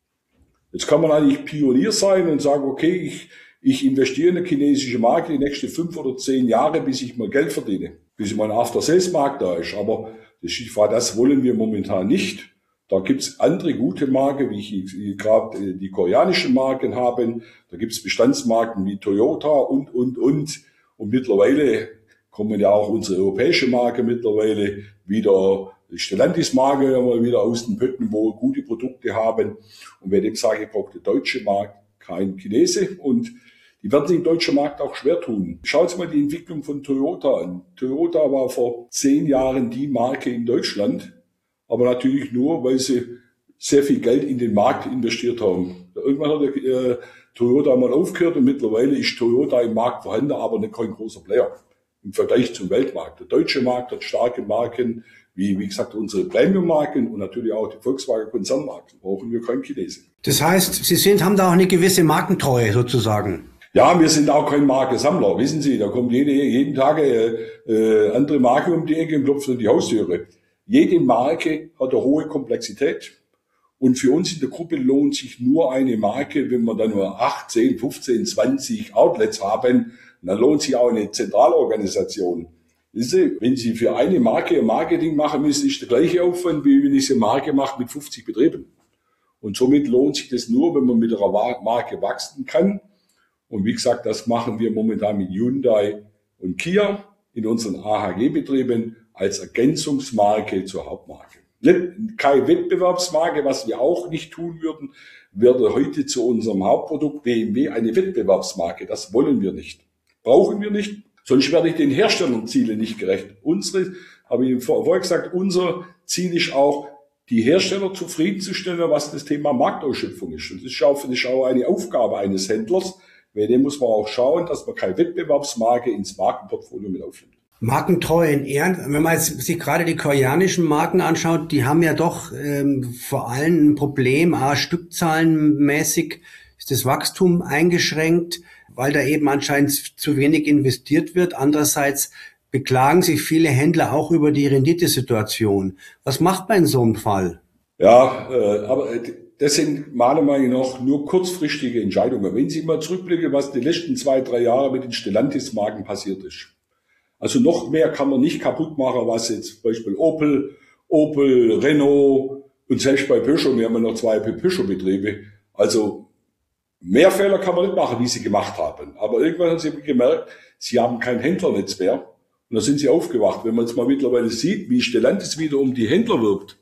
Jetzt kann man eigentlich Pionier sein und sagen, okay, ich, ich investiere in eine chinesische Marke die nächsten fünf oder zehn Jahre, bis ich mal Geld verdiene, bis mein After-Sales-Markt da ist. Aber das, das wollen wir momentan nicht. Da gibt's andere gute Marken, wie ich gerade die koreanischen Marken haben. Da gibt's Bestandsmarken wie Toyota und, und, und. Und mittlerweile kommen ja auch unsere europäische Marke mittlerweile wieder, Stellantis-Marke mal wieder aus den Pötten, wo gute Produkte haben. Und wer dem sage, ich brauche der deutsche Markt, kein Chinese. Und die werden sich im deutschen Markt auch schwer tun. Schaut mal die Entwicklung von Toyota an. Toyota war vor zehn Jahren die Marke in Deutschland. Aber natürlich nur, weil sie sehr viel Geld in den Markt investiert haben. Irgendwann hat der, äh, Toyota mal aufgehört und mittlerweile ist Toyota im Markt vorhanden, aber nicht kein großer Player im Vergleich zum Weltmarkt. Der deutsche Markt hat starke Marken, wie wie gesagt unsere Premium-Marken und natürlich auch die Volkswagen-Konzernmarken. Brauchen wir kein Chinesen. Das heißt, Sie sind, haben da auch eine gewisse Markentreue sozusagen. Ja, wir sind auch kein Markensammler, wissen Sie. Da kommt jede, jeden Tag äh, äh, andere Marke um die Ecke und klopft an die Haustüre. Jede Marke hat eine hohe Komplexität und für uns in der Gruppe lohnt sich nur eine Marke, wenn wir dann nur acht, zehn, fünfzehn, zwanzig Outlets haben, dann lohnt sich auch eine Zentralorganisation. Wenn Sie für eine Marke Marketing machen müssen, ist der gleiche Aufwand, wie wenn ich eine Marke mache mit fünfzig Betrieben. Und somit lohnt sich das nur, wenn man mit einer Marke wachsen kann. Und wie gesagt, das machen wir momentan mit Hyundai und Kia in unseren A H G-Betrieben als Ergänzungsmarke zur Hauptmarke. Keine Wettbewerbsmarke, was wir auch nicht tun würden, wäre heute zu unserem Hauptprodukt B M W eine Wettbewerbsmarke. Das wollen wir nicht. Brauchen wir nicht. Sonst werde ich den Herstellerzielen nicht gerecht. Unsere, habe ich vorher gesagt, unser Ziel ist auch, die Hersteller zufriedenzustellen, was das Thema Marktausschöpfung ist. Und das ist auch, das ist auch eine Aufgabe eines Händlers, weil dem muss man auch schauen, dass man keine Wettbewerbsmarke ins Markenportfolio mit aufnimmt. Markentreue in Ehren. Wenn man jetzt sich gerade die koreanischen Marken anschaut, die haben ja doch ähm, vor allem ein Problem, a, stückzahlenmäßig ist das Wachstum eingeschränkt, weil da eben anscheinend zu wenig investiert wird. Andererseits beklagen sich viele Händler auch über die Renditesituation. Was macht man in so einem Fall? Ja, äh, aber das sind meiner Meinung nach nur kurzfristige Entscheidungen. Wenn Sie mal zurückblicken, was die letzten zwei, drei Jahre mit den Stellantis-Marken passiert ist. Also noch mehr kann man nicht kaputt machen, was jetzt zum Beispiel Opel, Opel, Renault und selbst bei Peugeot, wir haben ja noch zwei Peugeot-Betriebe. Also mehr Fehler kann man nicht machen, wie sie gemacht haben. Aber irgendwann haben sie gemerkt, sie haben kein Händlernetz mehr. Und da sind sie aufgewacht. Wenn man jetzt mal mittlerweile sieht, wie Stellantis wieder um die Händler wirbt,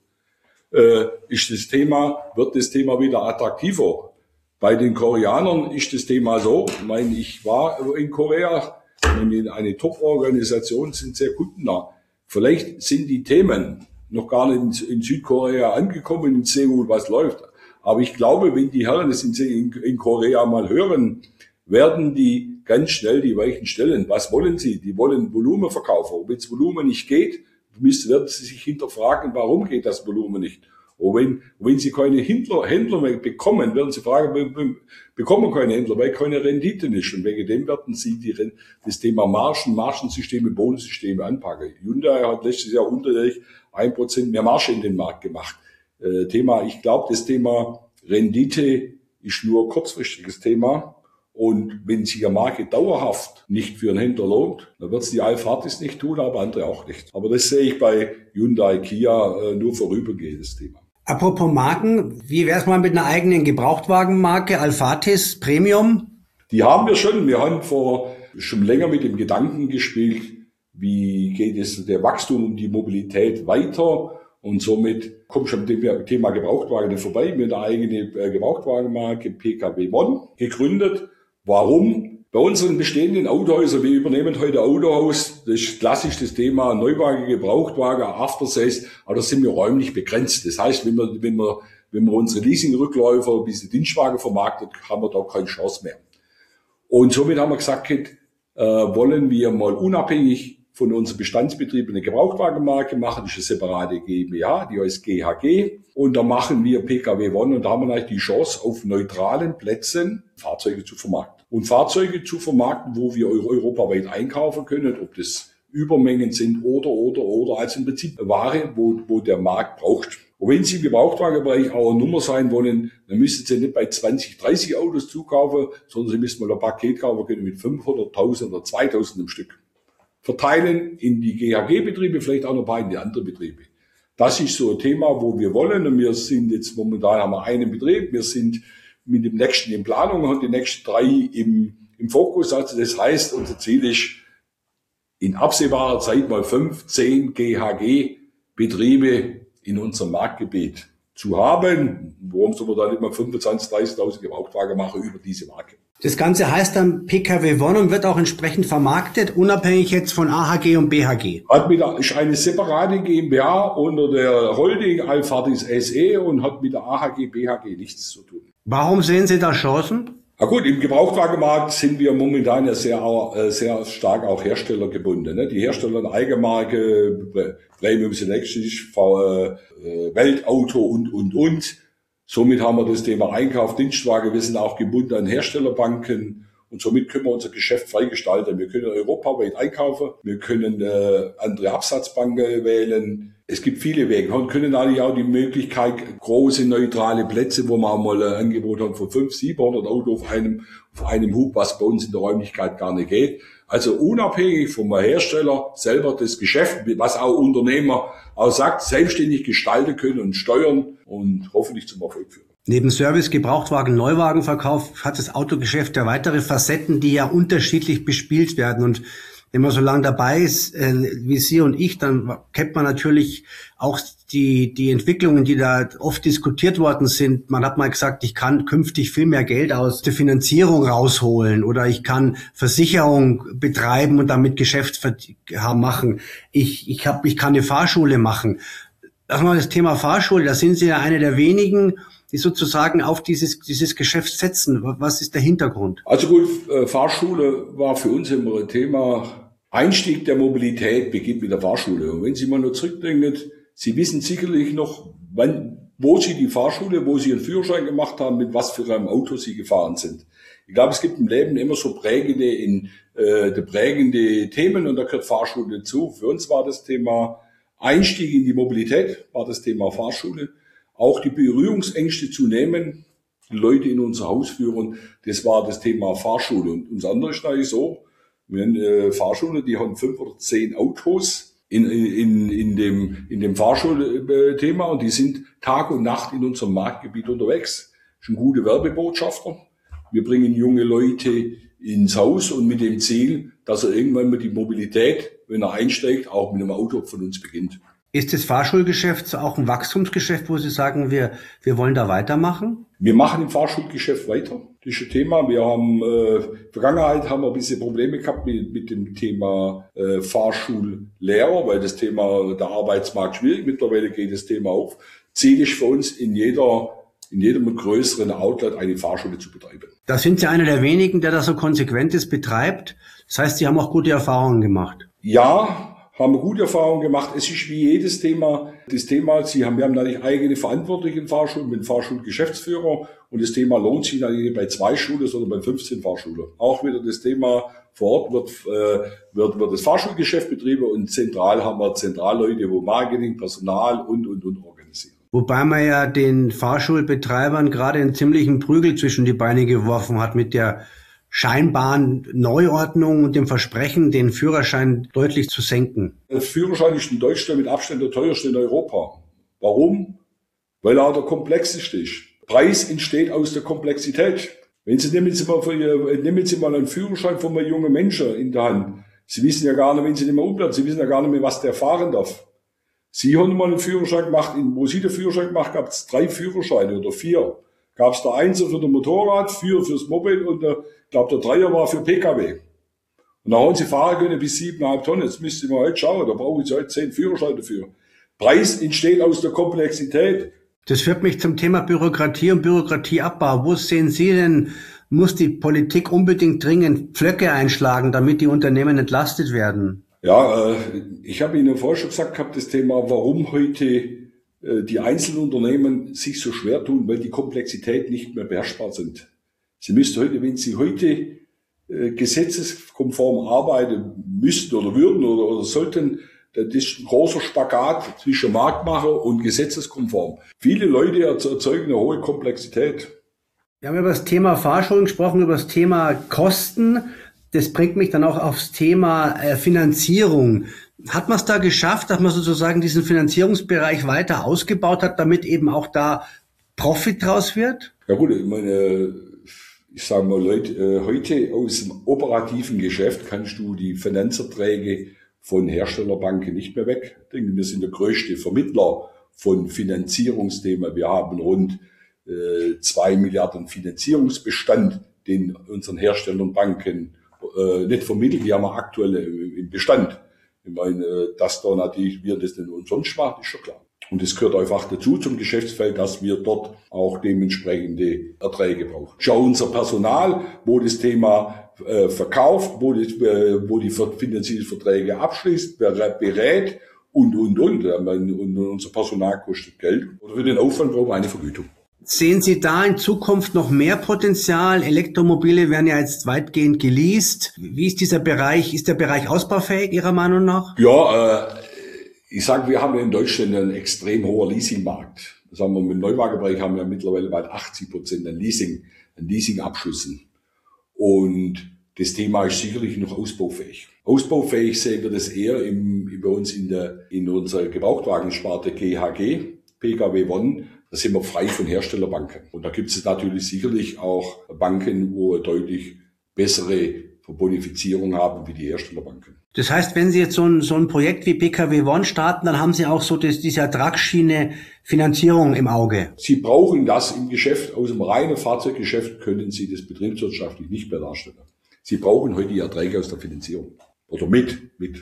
äh, ist das Thema, wird das Thema wieder attraktiver. Bei den Koreanern ist das Thema so, ich meine, ich war in Korea, eine Top-Organisation, sind sehr kundennah. Vielleicht sind die Themen noch gar nicht in, in Südkorea angekommen, in Seoul, was läuft. Aber ich glaube, wenn die Herren es in, in, in Korea mal hören, werden die ganz schnell die Weichen stellen. Was wollen sie? Die wollen Volumen verkaufen. Wenn das Volumen nicht geht, müssen, werden sie sich hinterfragen, warum geht das Volumen nicht? Und wenn, wenn sie keine Händler, Händler mehr bekommen, werden sie fragen, bekommen keine Händler, weil keine Rendite ist. Und wegen dem werden sie die, das Thema Margen, Margensysteme, Bonussysteme anpacken. Hyundai hat letztes Jahr unterjährig ein Prozent mehr Marge in den Markt gemacht. Äh, Thema, ich glaube, das Thema Rendite ist nur kurzfristiges Thema. Und wenn sich eine Marke dauerhaft nicht für einen Händler lohnt, dann wird es die Alphatis nicht tun, aber andere auch nicht. Aber das sehe ich bei Hyundai, Kia äh, nur vorübergehendes Thema. Apropos Marken, wie wäre es mal mit einer eigenen Gebrauchtwagenmarke, Alphatis Premium? Die haben wir schon. Wir haben vor schon länger mit dem Gedanken gespielt, wie geht es der Wachstum und die Mobilität weiter. Und somit kommt schon mit dem Thema Gebrauchtwagen nicht vorbei. Wir haben eine eigene Gebrauchtwagenmarke P K W One gegründet. Warum? Bei unseren bestehenden Autohäusern, wir übernehmen heute Autohaus, das ist klassisch das Thema Neuwagen, Gebrauchtwagen, After Sales, aber da sind wir räumlich begrenzt. Das heißt, wenn wir, wenn wir, wenn wir unsere Leasing-Rückläufer, diese Dienstwagen vermarktet, haben wir da keine Chance mehr. Und somit haben wir gesagt, äh, wollen wir mal unabhängig von unseren Bestandsbetrieben eine Gebrauchtwagenmarke machen. Das ist eine separate GmbH, die heißt G H G. Und da machen wir P K W One und da haben wir eigentlich die Chance, auf neutralen Plätzen Fahrzeuge zu vermarkten. Und Fahrzeuge zu vermarkten, wo wir europaweit einkaufen können, ob das Übermengen sind oder, oder, oder, also im Prinzip Ware, wo, wo der Markt braucht. Und wenn Sie im Gebrauchtwagenbereich auch eine Nummer sein wollen, dann müssen Sie nicht bei zwanzig, dreißig Autos zukaufen, sondern Sie müssen mal ein Paket kaufen können mit fünfhundert, tausend oder zweitausend im Stück. Verteilen in die G H G-Betriebe, vielleicht auch noch ein paar in die anderen Betriebe. Das ist so ein Thema, wo wir wollen. Und wir sind jetzt momentan, haben wir einen Betrieb. Wir sind mit dem nächsten in Planung und die nächsten drei im, im Fokus. Also das heißt, unser Ziel ist, in absehbarer Zeit mal fünf, zehn G H G-Betriebe in unserem Marktgebiet zu haben. Warum soll man dann immer fünfundzwanzigtausend, dreißigtausend Gebrauchtwagen machen über diese Marke? Das Ganze heißt dann P K W One und wird auch entsprechend vermarktet, unabhängig jetzt von A H G und B H G. Hat mit der, ist eine separate GmbH unter der Holding Alphatis S E und hat mit der A H G, B H G nichts zu tun. Warum sehen Sie da Chancen? Na gut, im Gebrauchtwagenmarkt sind wir momentan ja sehr, sehr stark auch herstellergebunden. Ne? Die Hersteller eine Eigenmarke, Premium Selection, Weltauto und, und, und. Somit haben wir das Thema Einkauf, Dienstwagen. Wir sind auch gebunden an Herstellerbanken und somit können wir unser Geschäft frei gestalten. Wir können europaweit einkaufen, wir können äh, andere Absatzbanken wählen. Es gibt viele Wege. Wir können eigentlich auch die Möglichkeit, große neutrale Plätze, wo wir auch mal ein Angebot haben von fünfhundert, siebenhundert Autos auf einem, auf einem Hub, was bei uns in der Räumlichkeit gar nicht geht. Also unabhängig vom Hersteller selber das Geschäft, was auch Unternehmer auch sagt, selbstständig gestalten können und steuern und hoffentlich zum Erfolg führen. Neben Service, Gebrauchtwagen, Neuwagenverkauf hat das Autogeschäft ja weitere Facetten, die ja unterschiedlich bespielt werden. Und wenn man so lange dabei ist, äh, wie Sie und ich, dann kennt man natürlich auch die die Entwicklungen, die da oft diskutiert worden sind. Man hat mal gesagt, ich kann künftig viel mehr Geld aus der Finanzierung rausholen oder ich kann Versicherung betreiben und damit Geschäft machen. Ich ich habe ich kann eine Fahrschule machen. Lass mal das Thema Fahrschule, da sind Sie ja eine der wenigen, die sozusagen auf dieses dieses Geschäft setzen. Was ist der Hintergrund? Also gut, Fahrschule war für uns immer ein Thema. Einstieg der Mobilität beginnt mit der Fahrschule. Und wenn Sie mal noch zurückdenken, Sie wissen sicherlich noch, wann, wo Sie die Fahrschule, wo Sie Ihren Führerschein gemacht haben, mit was für einem Auto Sie gefahren sind. Ich glaube, es gibt im Leben immer so prägende, in, äh, prägende Themen und da gehört Fahrschule dazu. Für uns war das Thema Einstieg in die Mobilität, war das Thema Fahrschule. Auch die Berührungsängste zu nehmen, die Leute in unser Haus führen, das war das Thema Fahrschule. Und das andere ist eigentlich so, wir haben äh, Fahrschule, die haben fünf oder zehn Autos in, in, in dem, in dem Fahrschulthema und die sind Tag und Nacht in unserem Marktgebiet unterwegs. Das sind gute Werbebotschafter. Wir bringen junge Leute ins Haus und mit dem Ziel, dass er irgendwann mit die Mobilität, wenn er einsteigt, auch mit einem Auto von uns beginnt. Ist das Fahrschulgeschäft auch ein Wachstumsgeschäft, wo Sie sagen, wir, wir wollen da weitermachen? Wir machen im Fahrschulgeschäft weiter. Das ist ein Thema. Wir haben, äh, in der Vergangenheit haben wir ein bisschen Probleme gehabt mit, mit dem Thema äh, Fahrschullehrer, weil das Thema der Arbeitsmarkt schwierig. Mittlerweile geht das Thema auf. Ziel ist für uns in jeder, in jedem größeren Outlet eine Fahrschule zu betreiben. Da sind Sie einer der wenigen, der das so konsequentes betreibt. Das heißt, Sie haben auch gute Erfahrungen gemacht. Ja, haben wir gute Erfahrungen gemacht. Es ist wie jedes Thema, das Thema, Sie haben, wir haben natürlich eigene Verantwortliche in Fahrschulen, mit Fahrschulgeschäftsführer und das Thema lohnt sich nicht bei zwei Schulen, sondern bei fünfzehn Fahrschulen. Auch wieder das Thema, vor Ort wird, äh, wird, wird das Fahrschulgeschäft betrieben und zentral haben wir Zentralleute, wo Marketing, Personal und, und, und organisieren. Wobei man ja den Fahrschulbetreibern gerade einen ziemlichen Prügel zwischen die Beine geworfen hat mit der scheinbaren Neuordnung und dem Versprechen, den Führerschein deutlich zu senken? Der Führerschein ist in Deutschland mit Abstand der teuerste in Europa. Warum? Weil er der komplexeste ist. Preis entsteht aus der Komplexität. Wenn Sie nehmen Sie mal, nehmen Sie mal einen Führerschein von einem jungen Menschen in der Hand. Sie wissen ja gar nicht, wenn Sie nicht mehr umblättern, Sie wissen ja gar nicht mehr, was der fahren darf. Sie haben mal einen Führerschein gemacht, wo Sie den Führerschein gemacht haben, gab es drei Führerscheine oder vier. Gab es der Einser für das Motorrad, vier fürs Moped und der, ich glaube, der Dreier war für P K W. Und da haben Sie fahren können bis siebeneinhalb Tonnen. Jetzt müsst ihr mal heute schauen, da brauchen Sie heute zehn Führerscheine dafür. Preis entsteht aus der Komplexität. Das führt mich zum Thema Bürokratie und Bürokratieabbau. Wo sehen Sie denn, muss die Politik unbedingt dringend Pflöcke einschlagen, damit die Unternehmen entlastet werden? Ja, äh, ich habe Ihnen vorher schon gesagt gehabt, das Thema, warum heute äh, die Einzelunternehmen sich so schwer tun, weil die Komplexität nicht mehr beherrschbar sind. Sie müssten heute, wenn Sie heute äh, gesetzeskonform arbeiten müssten oder würden oder, oder sollten, das ist ein großer Spagat zwischen Marktmacher und gesetzeskonform. Viele Leute erzeugen eine hohe Komplexität. Wir haben über das Thema Fahrschulen gesprochen, über das Thema Kosten. Das bringt mich dann auch aufs Thema äh, Finanzierung. Hat man es da geschafft, dass man sozusagen diesen Finanzierungsbereich weiter ausgebaut hat, damit eben auch da Profit draus wird? Ja gut, ich meine, ich sage mal, Leute, heute aus dem operativen Geschäft kannst du die Finanzerträge von Herstellerbanken nicht mehr weg. Ich denke, wir sind der größte Vermittler von Finanzierungsthemen. Wir haben rund äh, zwei Milliarden Finanzierungsbestand, den unseren Herstellern Banken äh, nicht vermittelt. Die haben wir aktuell im Bestand. Ich meine, dass da natürlich wir das nicht umsonst machen, ist schon klar. Und es gehört einfach dazu zum Geschäftsfeld, dass wir dort auch dementsprechende Erträge brauchen. Schau unser Personal, wo das Thema äh, verkauft, wo, das, äh, wo die Finanzierungsverträge abschließt, berät und, und, und. Und unser Personal kostet Geld. Oder für den Aufwand brauchen wir eine Vergütung. Sehen Sie da in Zukunft noch mehr Potenzial? Elektromobile werden ja jetzt weitgehend geleast. Wie ist dieser Bereich? Ist der Bereich ausbaufähig Ihrer Meinung nach? Ja, äh, ich sage, wir haben in Deutschland einen extrem hohen Leasingmarkt. Das haben wir im Neuwagenbereich haben wir mittlerweile bald achtzig Prozent an Leasing, an Leasingabschlüssen. Und das Thema ist sicherlich noch ausbaufähig. Ausbaufähig sehen wir das eher im, bei uns in der, in unserer Gebrauchtwagensparte G H G, P K W One. Da sind wir frei von Herstellerbanken. Und da gibt es natürlich sicherlich auch Banken, wo deutlich bessere Bonifizierung haben wie die Herstellerbanken. Das heißt, wenn Sie jetzt so ein, so ein Projekt wie P K W One starten, dann haben Sie auch so das, diese Ertragsschiene Finanzierung im Auge. Sie brauchen das im Geschäft, aus dem reinen Fahrzeuggeschäft können Sie das betriebswirtschaftlich nicht mehr darstellen. Sie brauchen heute die Erträge aus der Finanzierung. Oder mit, mit.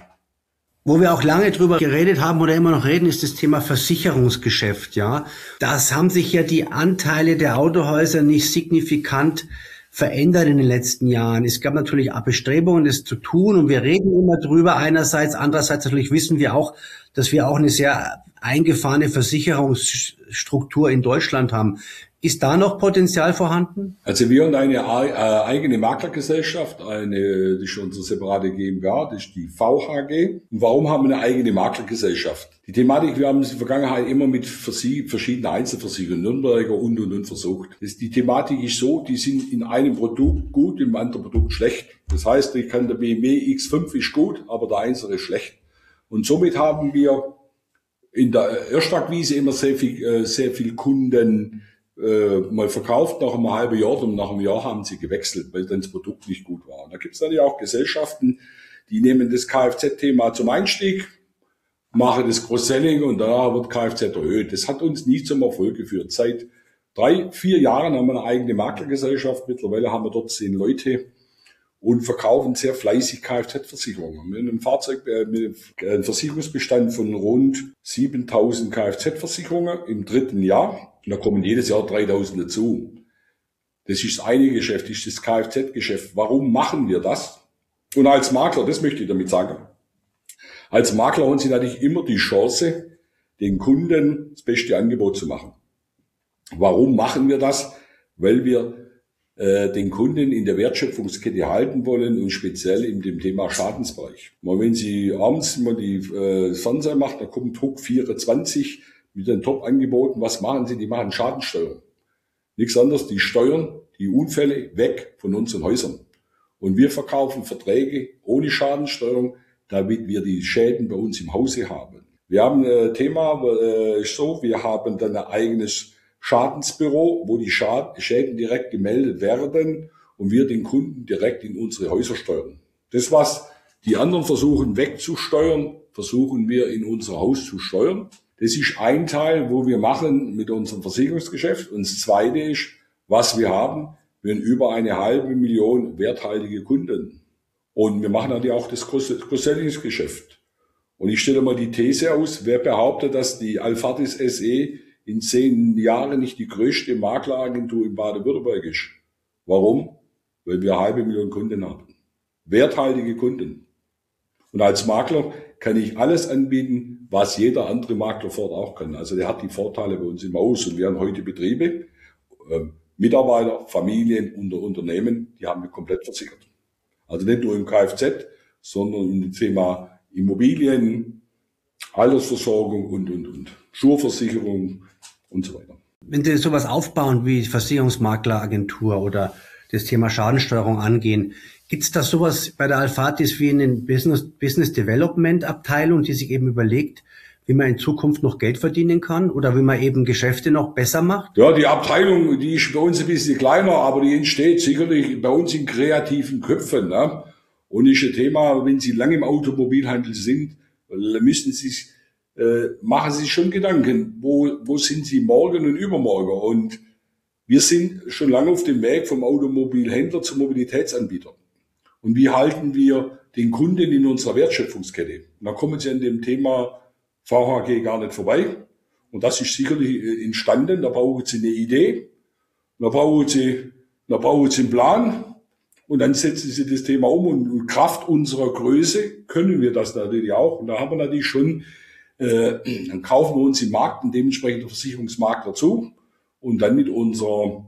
Wo wir auch lange drüber geredet haben oder immer noch reden, ist das Thema Versicherungsgeschäft, ja. Das haben sich ja die Anteile der Autohäuser nicht signifikant verändert in den letzten Jahren. Es gab natürlich auch Bestrebungen, das zu tun, und wir reden immer drüber einerseits, andererseits natürlich wissen wir auch, dass wir auch eine sehr eingefahrene Versicherungsstruktur in Deutschland haben. Ist da noch Potenzial vorhanden? Also wir haben eine äh, eigene Maklergesellschaft, eine, das ist unsere separate GmbH, das ist die V H G. Und warum haben wir eine eigene Maklergesellschaft? Die Thematik, wir haben es in der Vergangenheit immer mit verschiedenen Einzelversicherungen, Nürnberger und und und versucht. Das, die Thematik ist so, die sind in einem Produkt gut, im anderen Produkt schlecht. Das heißt, ich kann der B M W X fünf ist gut, aber der eins ist schlecht. Und somit haben wir in der Erstakquise immer sehr viel, äh, sehr viel Kunden äh, mal verkauft, nach einem halben Jahr, und nach einem Jahr haben sie gewechselt, weil dann das Produkt nicht gut war. Und da gibt es natürlich auch Gesellschaften, die nehmen das Kfz-Thema zum Einstieg, machen das Cross-Selling und da wird Kfz erhöht. Das hat uns nie zum Erfolg geführt. Seit drei, vier Jahren haben wir eine eigene Maklergesellschaft. Mittlerweile haben wir dort zehn Leute und verkaufen sehr fleißig Kfz-Versicherungen. Wir haben ein Fahrzeug, äh, mit einem Versicherungsbestand von rund siebentausend Kfz-Versicherungen im dritten Jahr. Und da kommen jedes Jahr dreitausend dazu. Das ist das eine Geschäft, das ist das Kfz-Geschäft. Warum machen wir das? Und als Makler, das möchte ich damit sagen, als Makler haben Sie natürlich immer die Chance, den Kunden das beste Angebot zu machen. Warum machen wir das? Weil wir äh, den Kunden in der Wertschöpfungskette halten wollen und speziell in dem Thema Schadensbereich. Mal wenn Sie abends mal die äh, Fernseher machen, da kommt Druck vierundzwanzig mit den Top-Angeboten. Was machen Sie? Die machen Schadensteuerung. Nichts anderes, die steuern die Unfälle weg von unseren Häusern. Und wir verkaufen Verträge ohne Schadensteuerung, damit wir die Schäden bei uns im Hause haben. Wir haben ein Thema, äh, so, wir haben dann ein eigenes Schadensbüro, wo die Schäden direkt gemeldet werden und wir den Kunden direkt in unsere Häuser steuern. Das, was die anderen versuchen wegzusteuern, versuchen wir in unser Haus zu steuern. Das ist ein Teil, wo wir machen mit unserem Versicherungsgeschäft. Und das Zweite ist, was wir haben, wir haben über eine halbe Million werthaltige Kunden. Und wir machen natürlich auch das Cross-Selling-Geschäft. Und ich stelle mal die These aus, wer behauptet, dass die Alfatis S E in zehn Jahren nicht die größte Makleragentur in Baden-Württemberg ist? Warum? Weil wir eine halbe Million Kunden haben. Werthaltige Kunden. Und als Makler kann ich alles anbieten, was jeder andere Makler vor Ort auch kann. Also der hat die Vorteile bei uns im Haus. Und wir haben heute Betriebe, äh, Mitarbeiter, Familien und Unternehmen, die haben wir komplett versichert. Also nicht nur im Kfz, sondern im Thema Immobilien, Altersversorgung und, und, und. Schurversicherung und so weiter. Wenn Sie sowas aufbauen wie Versicherungsmakleragentur oder das Thema Schadensteuerung angehen, gibt es da sowas bei der Alfatis wie in den Business, Business Development Abteilung, die sich eben überlegt, wie man in Zukunft noch Geld verdienen kann oder wie man eben Geschäfte noch besser macht? Ja, die Abteilung, die ist bei uns ein bisschen kleiner, aber die entsteht sicherlich bei uns in kreativen Köpfen. Ne? Und ist ein Thema, wenn Sie lange im Automobilhandel sind, müssen Sie sich, äh, machen Sie sich schon Gedanken, wo, wo sind Sie morgen und übermorgen? Und wir sind schon lange auf dem Weg vom Automobilhändler zum Mobilitätsanbieter. Und wie halten wir den Kunden in unserer Wertschöpfungskette? Und da kommen Sie an dem Thema V H G gar nicht vorbei. Und das ist sicherlich entstanden. Da brauchen Sie eine Idee, da brauchen Sie, da brauchen Sie einen Plan und dann setzen Sie das Thema um. Und, und Kraft unserer Größe können wir das natürlich auch. Und da haben wir natürlich schon, äh, dann kaufen wir uns im Markt einen dementsprechenden Versicherungsmakler zu und dann mit unserer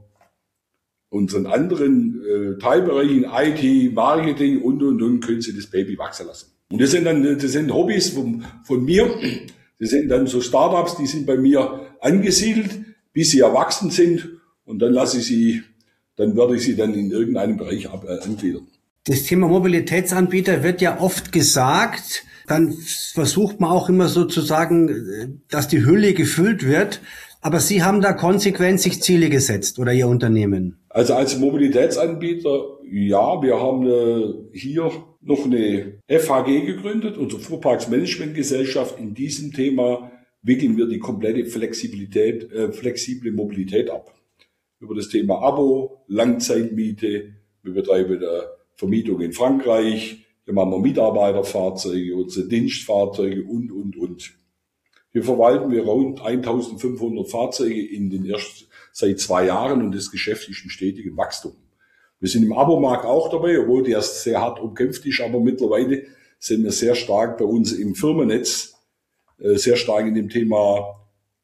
unseren anderen äh, Teilbereichen, I T, Marketing und, und, und, können Sie das Baby wachsen lassen. Und das sind dann, das sind Hobbys von, von mir. Das sind dann so Startups, die sind bei mir angesiedelt, bis sie erwachsen sind. Und dann lasse ich sie, dann werde ich sie dann in irgendeinem Bereich ab, äh, angliedern. Das Thema Mobilitätsanbieter wird ja oft gesagt. Dann versucht man auch immer sozusagen, dass die Hülle gefüllt wird. Aber Sie haben da konsequent sich Ziele gesetzt oder Ihr Unternehmen? Also als Mobilitätsanbieter, ja, wir haben äh, hier noch eine F H G gegründet, unsere Fuhrparksmanagementgesellschaft. In diesem Thema wickeln wir die komplette Flexibilität, äh, flexible Mobilität ab. Über das Thema Abo, Langzeitmiete, wir betreiben äh, Vermietung in Frankreich, hier machen wir Mitarbeiterfahrzeuge, unsere Dienstfahrzeuge und, und, und. Hier verwalten wir rund eintausendfünfhundert Fahrzeuge in den ersten, seit zwei Jahren und das Geschäft ist in stetigem Wachstum. Wir sind im Abo-Markt auch dabei, obwohl der sehr hart umkämpft ist, aber mittlerweile sind wir sehr stark bei uns im Firmennetz, äh, sehr stark in dem Thema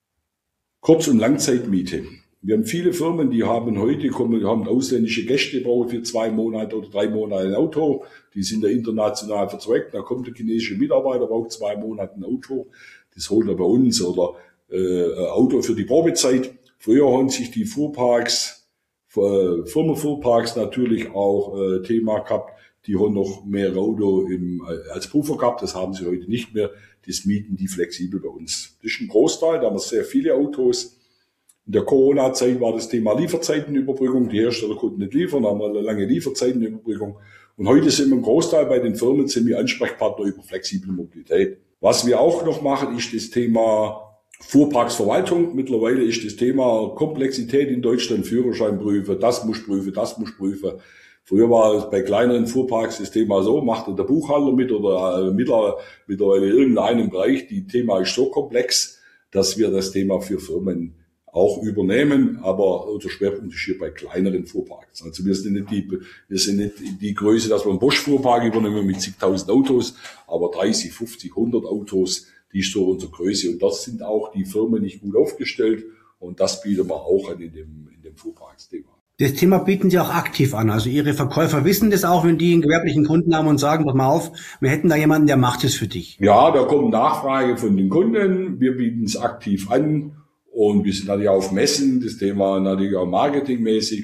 Kurz- und Langzeitmiete. Wir haben viele Firmen, die haben heute, kommen, haben ausländische Gäste, brauchen für zwei Monate oder drei Monate ein Auto, die sind da international verzweigt, da kommt der chinesische Mitarbeiter, braucht zwei Monate ein Auto, das holt er bei uns oder äh, ein Auto für die Probezeit. Früher haben sich die Fuhrparks, äh, Firmenfuhrparks natürlich auch äh, Thema gehabt, die haben noch mehr Auto im, als Puffer gehabt, das haben sie heute nicht mehr, das mieten die flexibel bei uns. Das ist ein Großteil, da haben wir sehr viele Autos. In der Corona-Zeit war das Thema Lieferzeitenüberbrückung, die Hersteller konnten nicht liefern, da haben wir eine lange Lieferzeitenüberbrückung. Und heute sind wir im Großteil bei den Firmen, sind wir Ansprechpartner über flexible Mobilität. Was wir auch noch machen, ist das Thema Fuhrparksverwaltung. Mittlerweile ist das Thema Komplexität in Deutschland, Führerschein prüfen, das muss prüfen, das muss prüfen. Früher war es bei kleineren Fuhrparks das Thema so, machte der Buchhalter mit oder äh, mittlerweile in irgendeinem Bereich. Die Thema ist so komplex, dass wir das Thema für Firmen auch übernehmen, aber unser Schwerpunkt ist hier bei kleineren Fuhrparks. Also wir sind nicht die, wir sind nicht die Größe, dass wir einen Bosch-Fuhrpark übernehmen mit zigtausend Autos, aber dreißig, fünfzig, hundert Autos, die ist so unsere Größe. Und das sind auch die Firmen nicht gut aufgestellt und das bieten wir auch an in dem, in dem Fuhrparksthema. Das Thema bieten Sie auch aktiv an. Also Ihre Verkäufer wissen das auch, wenn die einen gewerblichen Kunden haben und sagen, pass mal auf, wir hätten da jemanden, der macht es für dich. Ja, da kommt Nachfrage von den Kunden. Wir bieten es aktiv an. Und wir sind natürlich auf Messen, das Thema natürlich auch marketingmäßig.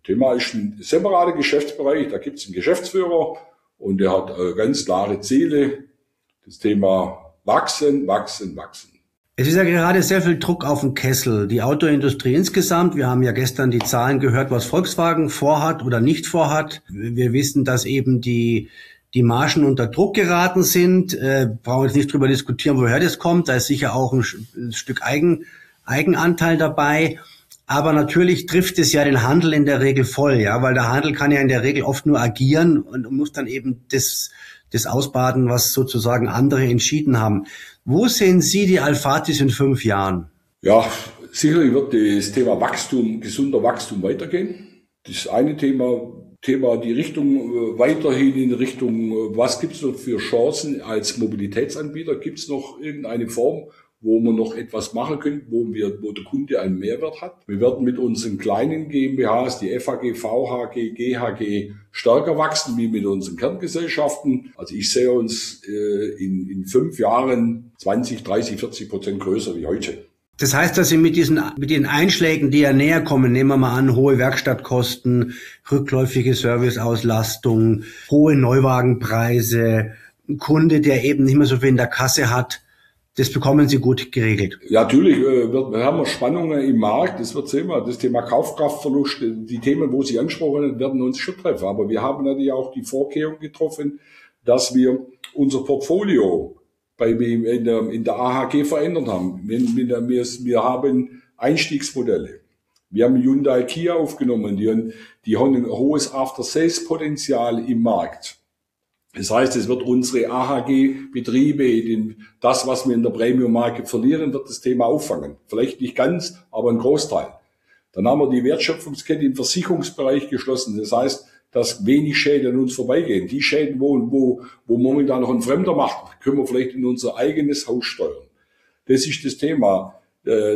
Thema ist ein separater Geschäftsbereich, da gibt es einen Geschäftsführer und der hat äh, ganz klare Ziele. Das Thema wachsen, wachsen, wachsen. Es ist ja gerade sehr viel Druck auf den Kessel. Die Autoindustrie insgesamt, wir haben ja gestern die Zahlen gehört, was Volkswagen vorhat oder nicht vorhat. Wir wissen, dass eben die die Margen unter Druck geraten sind. Äh, brauchen wir jetzt nicht drüber diskutieren, woher das kommt. Da ist sicher auch ein, ein Stück Eigen, Eigenanteil dabei. Aber natürlich trifft es ja den Handel in der Regel voll, ja, weil der Handel kann ja in der Regel oft nur agieren und muss dann eben das, das ausbaden, was sozusagen andere entschieden haben. Wo sehen Sie die Alphatis in fünf Jahren? Ja, sicherlich wird das Thema Wachstum, gesunder Wachstum weitergehen. Das eine Thema, Thema die Richtung weiterhin in Richtung, was gibt es noch für Chancen als Mobilitätsanbieter? Gibt es noch irgendeine Form, wo wir noch etwas machen können, wo wir, wo der Kunde einen Mehrwert hat? Wir werden mit unseren kleinen GmbHs, die F H G, V H G, G H G, stärker wachsen wie mit unseren Kerngesellschaften. Also ich sehe uns äh, in, in fünf Jahren zwanzig, dreißig, vierzig Prozent größer wie heute. Das heißt, dass Sie mit diesen, mit den Einschlägen, die ja näher kommen, nehmen wir mal an, hohe Werkstattkosten, rückläufige Serviceauslastung, hohe Neuwagenpreise, ein Kunde, der eben nicht mehr so viel in der Kasse hat, das bekommen Sie gut geregelt. Ja, natürlich äh, wird, wir haben wir Spannungen im Markt. Das wird sehen wir. Das Thema Kaufkraftverlust, die Themen, wo Sie angesprochen haben, werden uns schon treffen. Aber wir haben natürlich auch die Vorkehrung getroffen, dass wir unser Portfolio bei in der, in der A H G verändert haben. Wir, wir, wir haben Einstiegsmodelle. Wir haben Hyundai Kia aufgenommen. Die, die haben ein hohes After-Sales-Potenzial im Markt. Das heißt, es wird unsere A H G-Betriebe, das, was wir in der Premium-Marke verlieren, wird das Thema auffangen. Vielleicht nicht ganz, aber ein Großteil. Dann haben wir die Wertschöpfungskette im Versicherungsbereich geschlossen. Das heißt, dass wenig Schäden an uns vorbeigehen. Die Schäden, wo, wo, wo momentan noch ein Fremder macht, können wir vielleicht in unser eigenes Haus steuern. Das ist das Thema. Äh,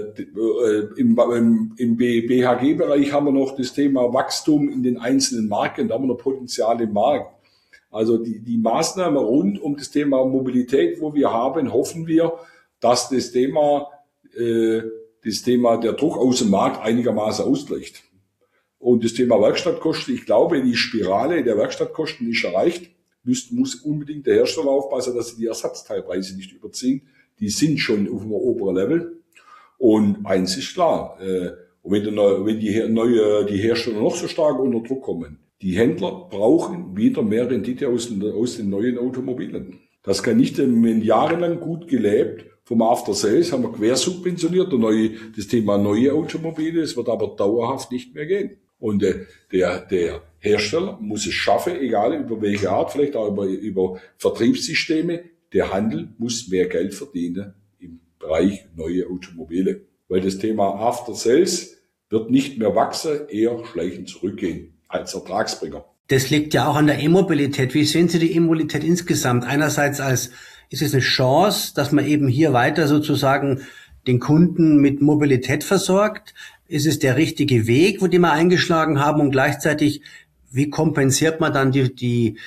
im, im, im B H G-Bereich haben wir noch das Thema Wachstum in den einzelnen Marken. Da haben wir noch Potenzial im Markt. Also die, die Maßnahmen rund um das Thema Mobilität, wo wir haben, hoffen wir, dass das Thema, äh, das Thema der Druck aus dem Markt einigermaßen ausgleicht. Und das Thema Werkstattkosten, ich glaube, die Spirale der Werkstattkosten ist erreicht. Muss, muss unbedingt der Hersteller aufpassen, dass sie die Ersatzteilpreise nicht überziehen. Die sind schon auf einem oberen Level. Und eins ist klar, äh, und wenn, die, wenn die, neue, die Hersteller noch so stark unter Druck kommen, die Händler brauchen wieder mehr Rendite aus den, aus den neuen Automobilen. Das kann nicht, wir haben jahrelang gut gelebt. Vom After Sales haben wir quersubventioniert, der neue, das Thema neue Automobile. Es wird aber dauerhaft nicht mehr gehen. Und äh, der, der Hersteller muss es schaffen, egal über welche Art, vielleicht auch über, über Vertriebssysteme. Der Handel muss mehr Geld verdienen im Bereich neue Automobile. Weil das Thema After Sales wird nicht mehr wachsen, eher schleichend zurückgehen als Ertragsbringer. Das liegt ja auch an der E-Mobilität. Wie sehen Sie die E-Mobilität insgesamt? Einerseits als, ist es eine Chance, dass man eben hier weiter sozusagen den Kunden mit Mobilität versorgt? Ist es der richtige Weg, wo die wir eingeschlagen haben? Und gleichzeitig, wie kompensiert man dann die, die,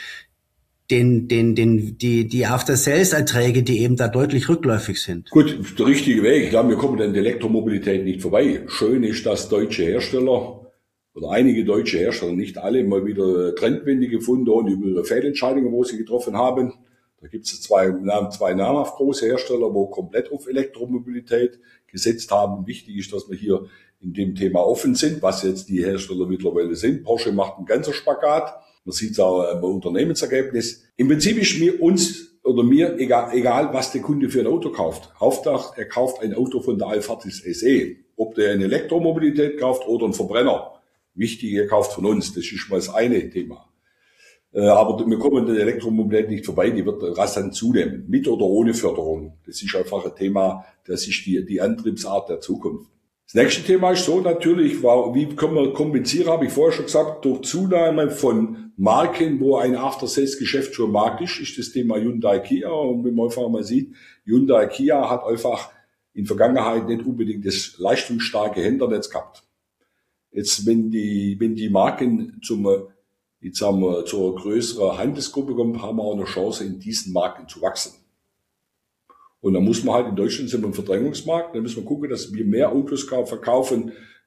den, den, den, die, die After-Sales-Erträge, die eben da deutlich rückläufig sind? Gut, der richtige Weg. Ja, wir kommen an der Elektromobilität nicht vorbei. Schön ist, dass deutsche Hersteller oder einige deutsche Hersteller, nicht alle, mal wieder Trendwende gefunden und über ihre Fehlentscheidungen, wo sie getroffen haben. Da gibt es zwei, zwei namhaft große Hersteller, wo komplett auf Elektromobilität gesetzt haben. Wichtig ist, dass wir hier in dem Thema offen sind, was jetzt die Hersteller mittlerweile sind. Porsche macht einen ganzen Spagat. Man sieht es auch im Unternehmensergebnis. Im Prinzip ist mir uns oder mir egal, egal, was der Kunde für ein Auto kauft. Hauptsache, er kauft ein Auto von der Alphatis S E. Ob der eine Elektromobilität kauft oder einen Verbrenner. Wichtig, er kauft von uns. Das ist mal das eine Thema. Aber wir kommen an der Elektromobilität nicht vorbei. Die wird rasant zunehmen. Mit oder ohne Förderung. Das ist einfach ein Thema, das ist die, die Antriebsart der Zukunft. Das nächste Thema ist so natürlich, wie können wir kompensieren, habe ich vorher schon gesagt, durch Zunahme von Marken, wo ein After-Sales-Geschäft schon am Markt ist, ist das Thema Hyundai Kia. Und wenn man einfach mal sieht, Hyundai Kia hat einfach in Vergangenheit nicht unbedingt das leistungsstarke Händlernetz gehabt. Jetzt, wenn die, wenn die Marken zum, jetzt haben wir zur größeren Handelsgruppe kommen, haben wir auch eine Chance, in diesen Marken zu wachsen. Und dann muss man halt, in Deutschland sind wir im Verdrängungsmarkt, dann müssen wir gucken, dass wir mehr Autos verkaufen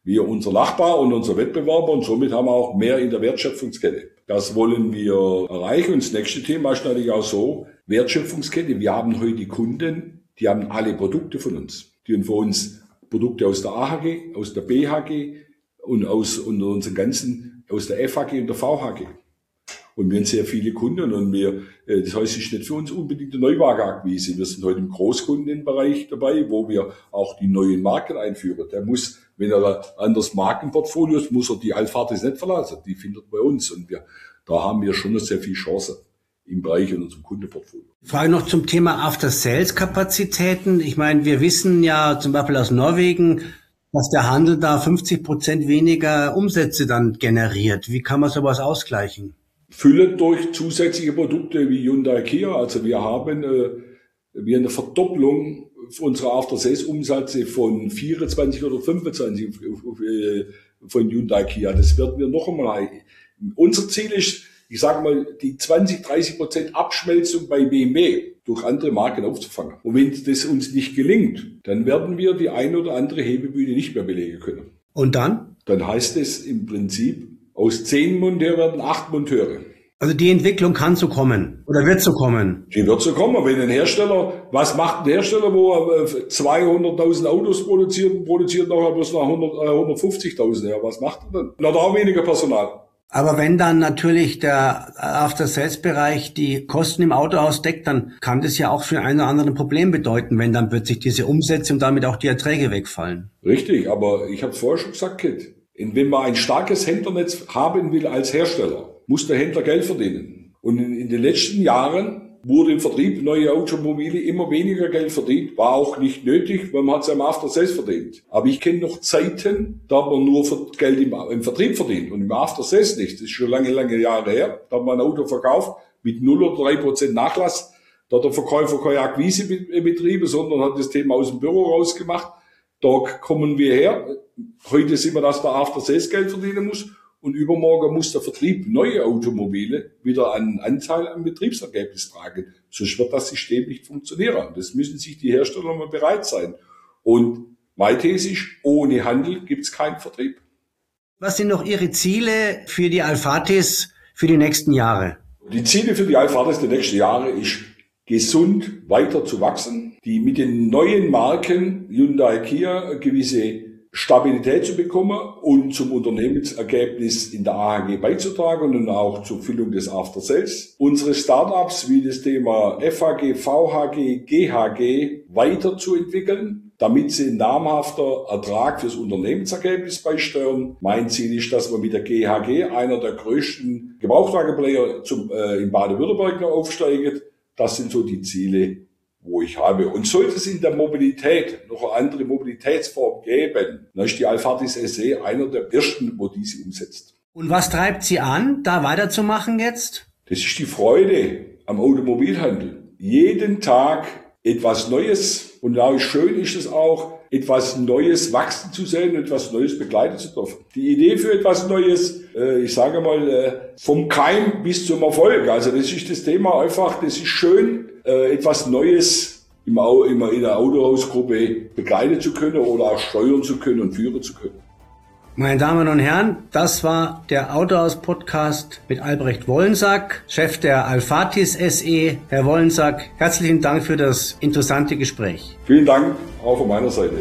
wie unser Nachbar und unser Wettbewerber und somit haben wir auch mehr in der Wertschöpfungskette. Das wollen wir erreichen. Und das nächste Thema ist natürlich auch so, Wertschöpfungskette. Wir haben heute die Kunden, die haben alle Produkte von uns. Die haben für uns Produkte aus der A H G, aus der B H G und aus und unseren ganzen, aus der F H G und der V H G. Und wir haben sehr viele Kunden und wir, das heißt, es ist nicht für uns unbedingt eine Neuwagenakquise. Wir sind heute im Großkundenbereich dabei, wo wir auch die neuen Marken einführen. Der muss, wenn er ein anderes Markenportfolio ist, muss er die Alphardis nicht verlassen. Die findet bei uns und wir, da haben wir schon sehr viel Chance im Bereich in unserem Kundenportfolio. Frage noch zum Thema After-Sales-Kapazitäten. Ich meine, wir wissen ja zum Beispiel aus Norwegen, dass der Handel da fünfzig Prozent weniger Umsätze dann generiert. Wie kann man sowas ausgleichen? Füllen durch zusätzliche Produkte wie Hyundai Kia. Also wir haben äh, wir eine Verdopplung unserer After-Sales-Umsätze von vierundzwanzig oder fünfundzwanzig äh, von Hyundai Kia. Das werden wir noch einmal. Unser Ziel ist, ich sage mal, die zwanzig, dreißig Prozent Abschmelzung bei B M W durch andere Marken aufzufangen. Und wenn das uns nicht gelingt, dann werden wir die eine oder andere Hebebühne nicht mehr belegen können. Und dann? Dann heißt es im Prinzip, aus zehn Monteuren werden acht Monteure. Also die Entwicklung kann so kommen oder wird so kommen? Die wird so kommen. Wenn ein Hersteller, was macht ein Hersteller, wo er zweihunderttausend Autos produziert und produziert nachher bloß noch hundertfünfzigtausend? Ja, was macht er dann? Na, da auch weniger Personal. Aber wenn dann natürlich der After-Sales-Bereich die Kosten im Autohaus deckt, dann kann das ja auch für ein oder andere ein Problem bedeuten, wenn dann plötzlich diese Umsätze und damit auch die Erträge wegfallen. Richtig, aber ich habe es vorher schon gesagt, Kit. Wenn man ein starkes Händlernetz haben will als Hersteller, muss der Händler Geld verdienen. Und in, in den letzten Jahren wurde im Vertrieb neue Automobile immer weniger Geld verdient. War auch nicht nötig, weil man hat es ja im After-Sales verdient. Aber ich kenne noch Zeiten, da hat man nur Geld im, im Vertrieb verdient und im After-Sales nicht. Das ist schon lange, lange Jahre her. Da hat man ein Auto verkauft mit null oder drei Prozent Nachlass. Da hat der Verkäufer keine Akquise betrieben, sondern hat das Thema aus dem Büro rausgemacht. Da kommen wir her. Heute sehen wir, dass der After-Sales Geld verdienen muss. Und übermorgen muss der Vertrieb neue Automobile wieder einen Anteil am Betriebsergebnis tragen. Sonst wird das System nicht funktionieren. Das müssen sich die Hersteller mal bereit sein. Und meine These ist, ohne Handel gibt es keinen Vertrieb. Was sind noch Ihre Ziele für die Alphardis für die nächsten Jahre? Die Ziele für die Alphardis der nächsten Jahre ist, gesund weiter zu wachsen, die mit den neuen Marken Hyundai Kia gewisse Stabilität zu bekommen und zum Unternehmensergebnis in der A H G beizutragen und auch zur Füllung des After-Sales. Unsere Startups wie das Thema F H G, V H G, G H G weiterzuentwickeln, damit sie ein namhafter Ertrag fürs Unternehmensergebnis beisteuern. Mein Ziel ist, dass wir mit der G H G, einer der größten Gebrauchtwagenplayer zum, äh, in Baden-Württemberg noch aufsteigen. Das sind so die Ziele, wo ich habe. Und sollte es in der Mobilität noch eine andere Mobilitätsform geben, dann ist die Alphardis S E einer der ersten, wo diese umsetzt. Und was treibt Sie an, da weiterzumachen jetzt? Das ist die Freude am Automobilhandel. Jeden Tag etwas Neues. Und da schön ist es auch, etwas Neues wachsen zu sehen und etwas Neues begleiten zu dürfen. Die Idee für etwas Neues, äh, ich sage mal, äh, vom Keim bis zum Erfolg. Also das ist das Thema einfach, das ist schön, äh, etwas Neues im, im, in der Autohausgruppe begleiten zu können oder auch steuern zu können und führen zu können. Meine Damen und Herren, das war der Autohaus-Podcast mit Albrecht Wollensack, Chef der Alphardis S E. Herr Wollensack, herzlichen Dank für das interessante Gespräch. Vielen Dank, auch von meiner Seite.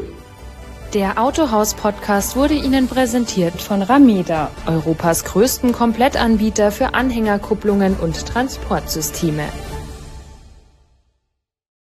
Der Autohaus-Podcast wurde Ihnen präsentiert von Rameda, Europas größten Komplettanbieter für Anhängerkupplungen und Transportsysteme.